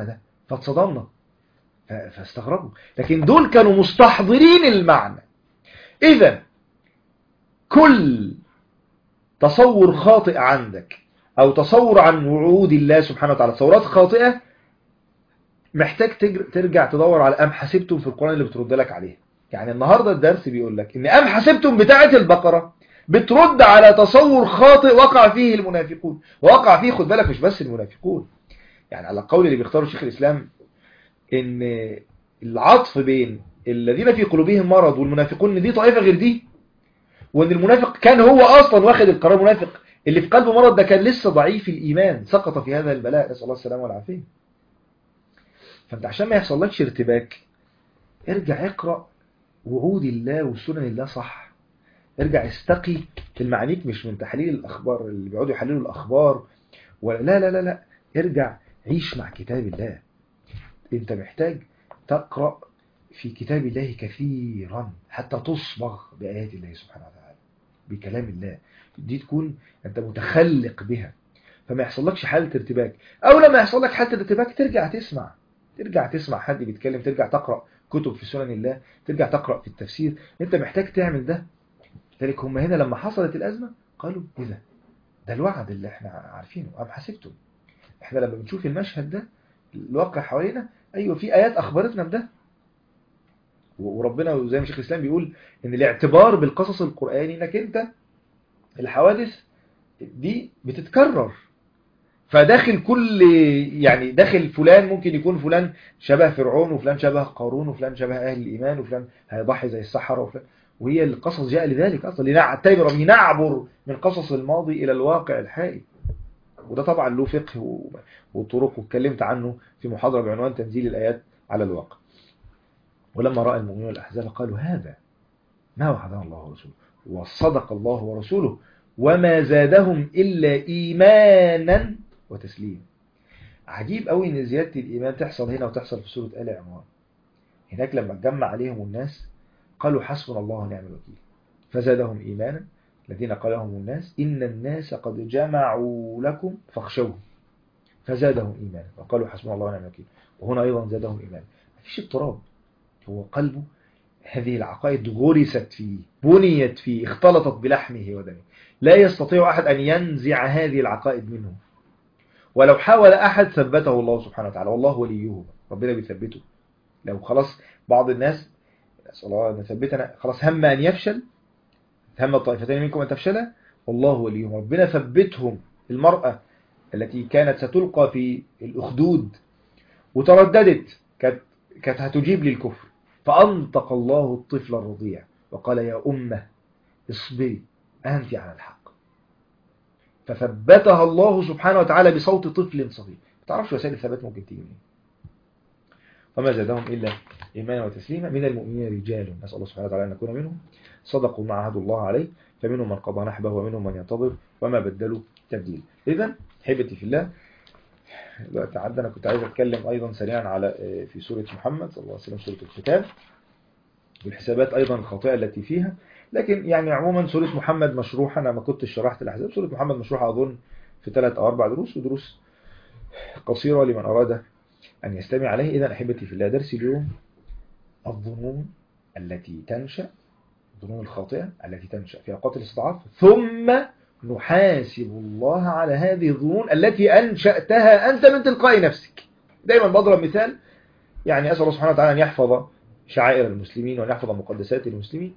فاتصدمنا فاستغربوا، لكن دول كانوا مستحضرين المعنى. إذا كل تصور خاطئ عندك أو تصور عن وعود الله سبحانه وتعالى تصورات خاطئة، محتاج ترجع تدور على أم حسبتم في القرآن اللي بترد لك عليها. يعني النهاردة الدرس بيقول لك إن أم حسبتم بتاعة البقرة بترد على تصور خاطئ وقع فيه المنافقون، وقع فيه خد بالك مش بس المنافقون، يعني على القول اللي بيختاره شيخ الإسلام إن العطف بين الذين في قلوبهم مرض والمنافقون إن دي طائفة غير دي، وإن المنافق كان هو أصلا واخد القرار، منافق اللي في قلبه مرض ده كان لسه ضعيف الإيمان، سقط في هذا البلاء، نسأل الله السلامة والعافية. فأنت عشان ما يحصل لكش ارتباك ارجع اقرأ وعود الله وسنن الله صح، ارجع استقي المعانيك مش من تحليل الأخبار اللي بيقعدوا يحللوا الأخبار ولا لا لا لا لا، ارجع عيش مع كتاب الله. انت محتاج تقرأ في كتاب الله كثيرا حتى تصبغ بآيات الله سبحانه وتعالى، بكلام الله، دي تكون انت متخلق بها، فما يحصلكش حالة ارتباك. او لما يحصل لك حالة ارتباك ترجع تسمع ترجع تسمع حد بيتكلم، ترجع تقرأ كتب في سنن الله، ترجع تقرأ في التفسير. انت محتاج تعمل ده. لذلك هم هنا لما حصلت الأزمة قالوا ايه ده ده الوعد اللي احنا عارفينه، أم حسبتم. احنا لما بنشوف المشهد ده الواقع حوالينا، ايوه في آيات أخبرتنا بده، وربنا زي ما شيخ الإسلام بيقول ان الاعتبار بالقصص القرآني انك انت الحوادث دي بتتكرر، فداخل كل يعني داخل فلان ممكن يكون فلان شبه فرعون، وفلان شبه قارون، وفلان شبه أهل الإيمان، وفلان هيضحي زي السحرة، وفلان، وهي القصص جاء لذلك أصلا، لنعتبر به نعبر من قصص الماضي إلى الواقع الحالي. وده طبعا له فقه وطرق واتكلمت عنه في محاضرة بعنوان تنزيل الآيات على الواقع. ولما رأى المؤمنون الأحزاب قالوا هذا ما وعدنا الله ورسوله وصدق الله ورسوله وما زادهم إلا إيمانا وتسليم. عجيب قوي ان زيادة الإيمان تحصل هنا وتحصل في سورة آل عمران. هناك لما اتجمع عليهم الناس قالوا حسبنا الله ونعم الوكيل فزادهم إيمانا. الذين قال لهم الناس إن الناس قد جمعوا لكم فاخشوهم فزادهم إيمانا وقالوا حسبنا الله ونعم الوكيل. وهنا أيضا زادهم إيمانا. مفيش اضطراب، هو قلبه هذه العقائد غرست فيه، بنيت فيه، اختلطت بلحمه ودمه، لا يستطيع أحد أن ينزع هذه العقائد منه، ولو حاول أحد ثبته الله سبحانه وتعالى، والله وليه، ربنا بيثبته. لو خلاص بعض الناس أسأل الله أن يثبتنا، خلاص هم أن يفشل، هم الطائفتين منكم أن تفشل، والله وليهم، ربنا ثبتهم. المرأة التي كانت ستلقى في الأخدود وترددت كانت كانت هتجيب للكفر، فأنطق الله الطفل الرضيع وقال يا أمه اصبري أنت على الحق، فثبتها الله سبحانه وتعالى بصوت طفل صغير. ما تعرفش وسائل الثبات ممكن تيجي منين. فما زادهم إلا إيمانا وتسليما. من المؤمنين رجال، نسأل الله سبحانه وتعالى أن نكون منهم، صدقوا ما عهدوا الله عليه، فمنهم من قضى نحبه ومنهم من ينتظر وما بدلوا تبديل. إذن حبتي في الله، الوقت عدى. أنا كنت عايز أتكلم أيضا سريعا على في سورة محمد صلى الله عليه وسلم، سورة الكتاب، والحسابات أيضا الخاطئة التي فيها. لكن يعني عموما سورة محمد مشروحة، أنا ما كنتش شرحت الأحزاب، سورة محمد مشروحة أظن في ثلاث أو أربع دروس، ودروس قصيرة لمن أراد أن يستمع عليه. إذا أحبتي في الله، درس اليوم الظنون التي تنشأ، الظنون الخاطئة التي تنشأ في أوقات الاستضعاف، ثم نحاسب الله على هذه الظنون التي أنشأتها أنت من تلقاء نفسك. دايما بضرب مثال، يعني أسأل الله سبحانه وتعالى أن يحفظ شعائر المسلمين وأن يحفظ مقدسات المسلمين.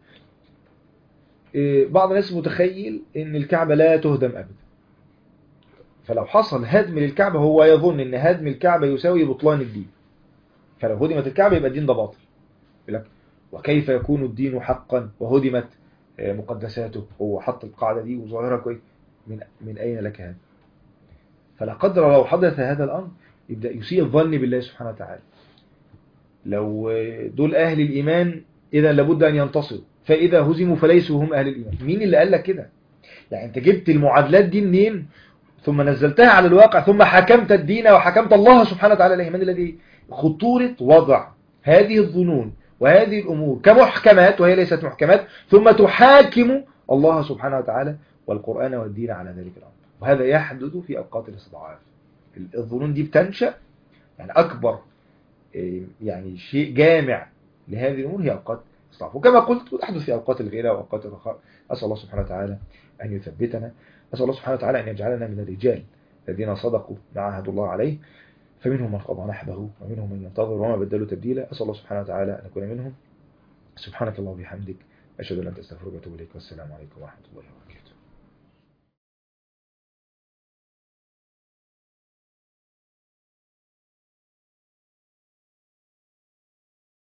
بعض الناس متخيل أن الكعبة لا تهدم أبدا، فلو حصل هدم للكعبة هو يظن أن هدم الكعبة يساوي بطلان الدين، فلو هدمت الكعبة يبقى الدين ده باطل. وكيف يكون الدين حقا وهدمت مقدساته؟ هو حط القاعدة دي وظاهرها كويس، من من أين لك هذا؟ فلا قدر لو حدث هذا الأمر يبدأ يسيء الظن بالله سبحانه وتعالى. لو دول أهل الإيمان إذا لابد أن ينتصروا، فإذا هزموا فليسوا هم أهل الإيمان. مين اللي قال لك كده؟ يعني أنت جبت المعادلات دي منين ثم نزلتها على الواقع ثم حكمت الدين وحكمت الله سبحانه وتعالى عليه؟ من الذي خطورة وضع هذه الظنون وهذه الأمور كمحكمات وهي ليست محكمات، ثم تحاكم الله سبحانه وتعالى والقرآن والدين على ذلك الأمر. وهذا يحدث في أوقات الاستضعاف. الظنون دي بتنشأ، يعني أكبر يعني شيء جامع لهذه الأمور هي أوقات الضعف، وكما قلت تحدث في أوقات الغيرة وأوقات الرخاء. أسأل الله سبحانه وتعالى أن يثبتنا، أسأل الله سبحانه وتعالى أن يجعلنا من الرجال الذين صدقوا ما عاهدوا الله عليه، فمنهم من قضى نحبه ومنهم من ينتظر وما بدلوا تبديلا. أسأل الله سبحانه وتعالى أن نكون منهم. سبحانك اللهم وبحمدك، أشهد أن لا إله إلا أنت، أستغفرك وأتوب إليك، والسلام عليكم ورحمة الله وبركاته.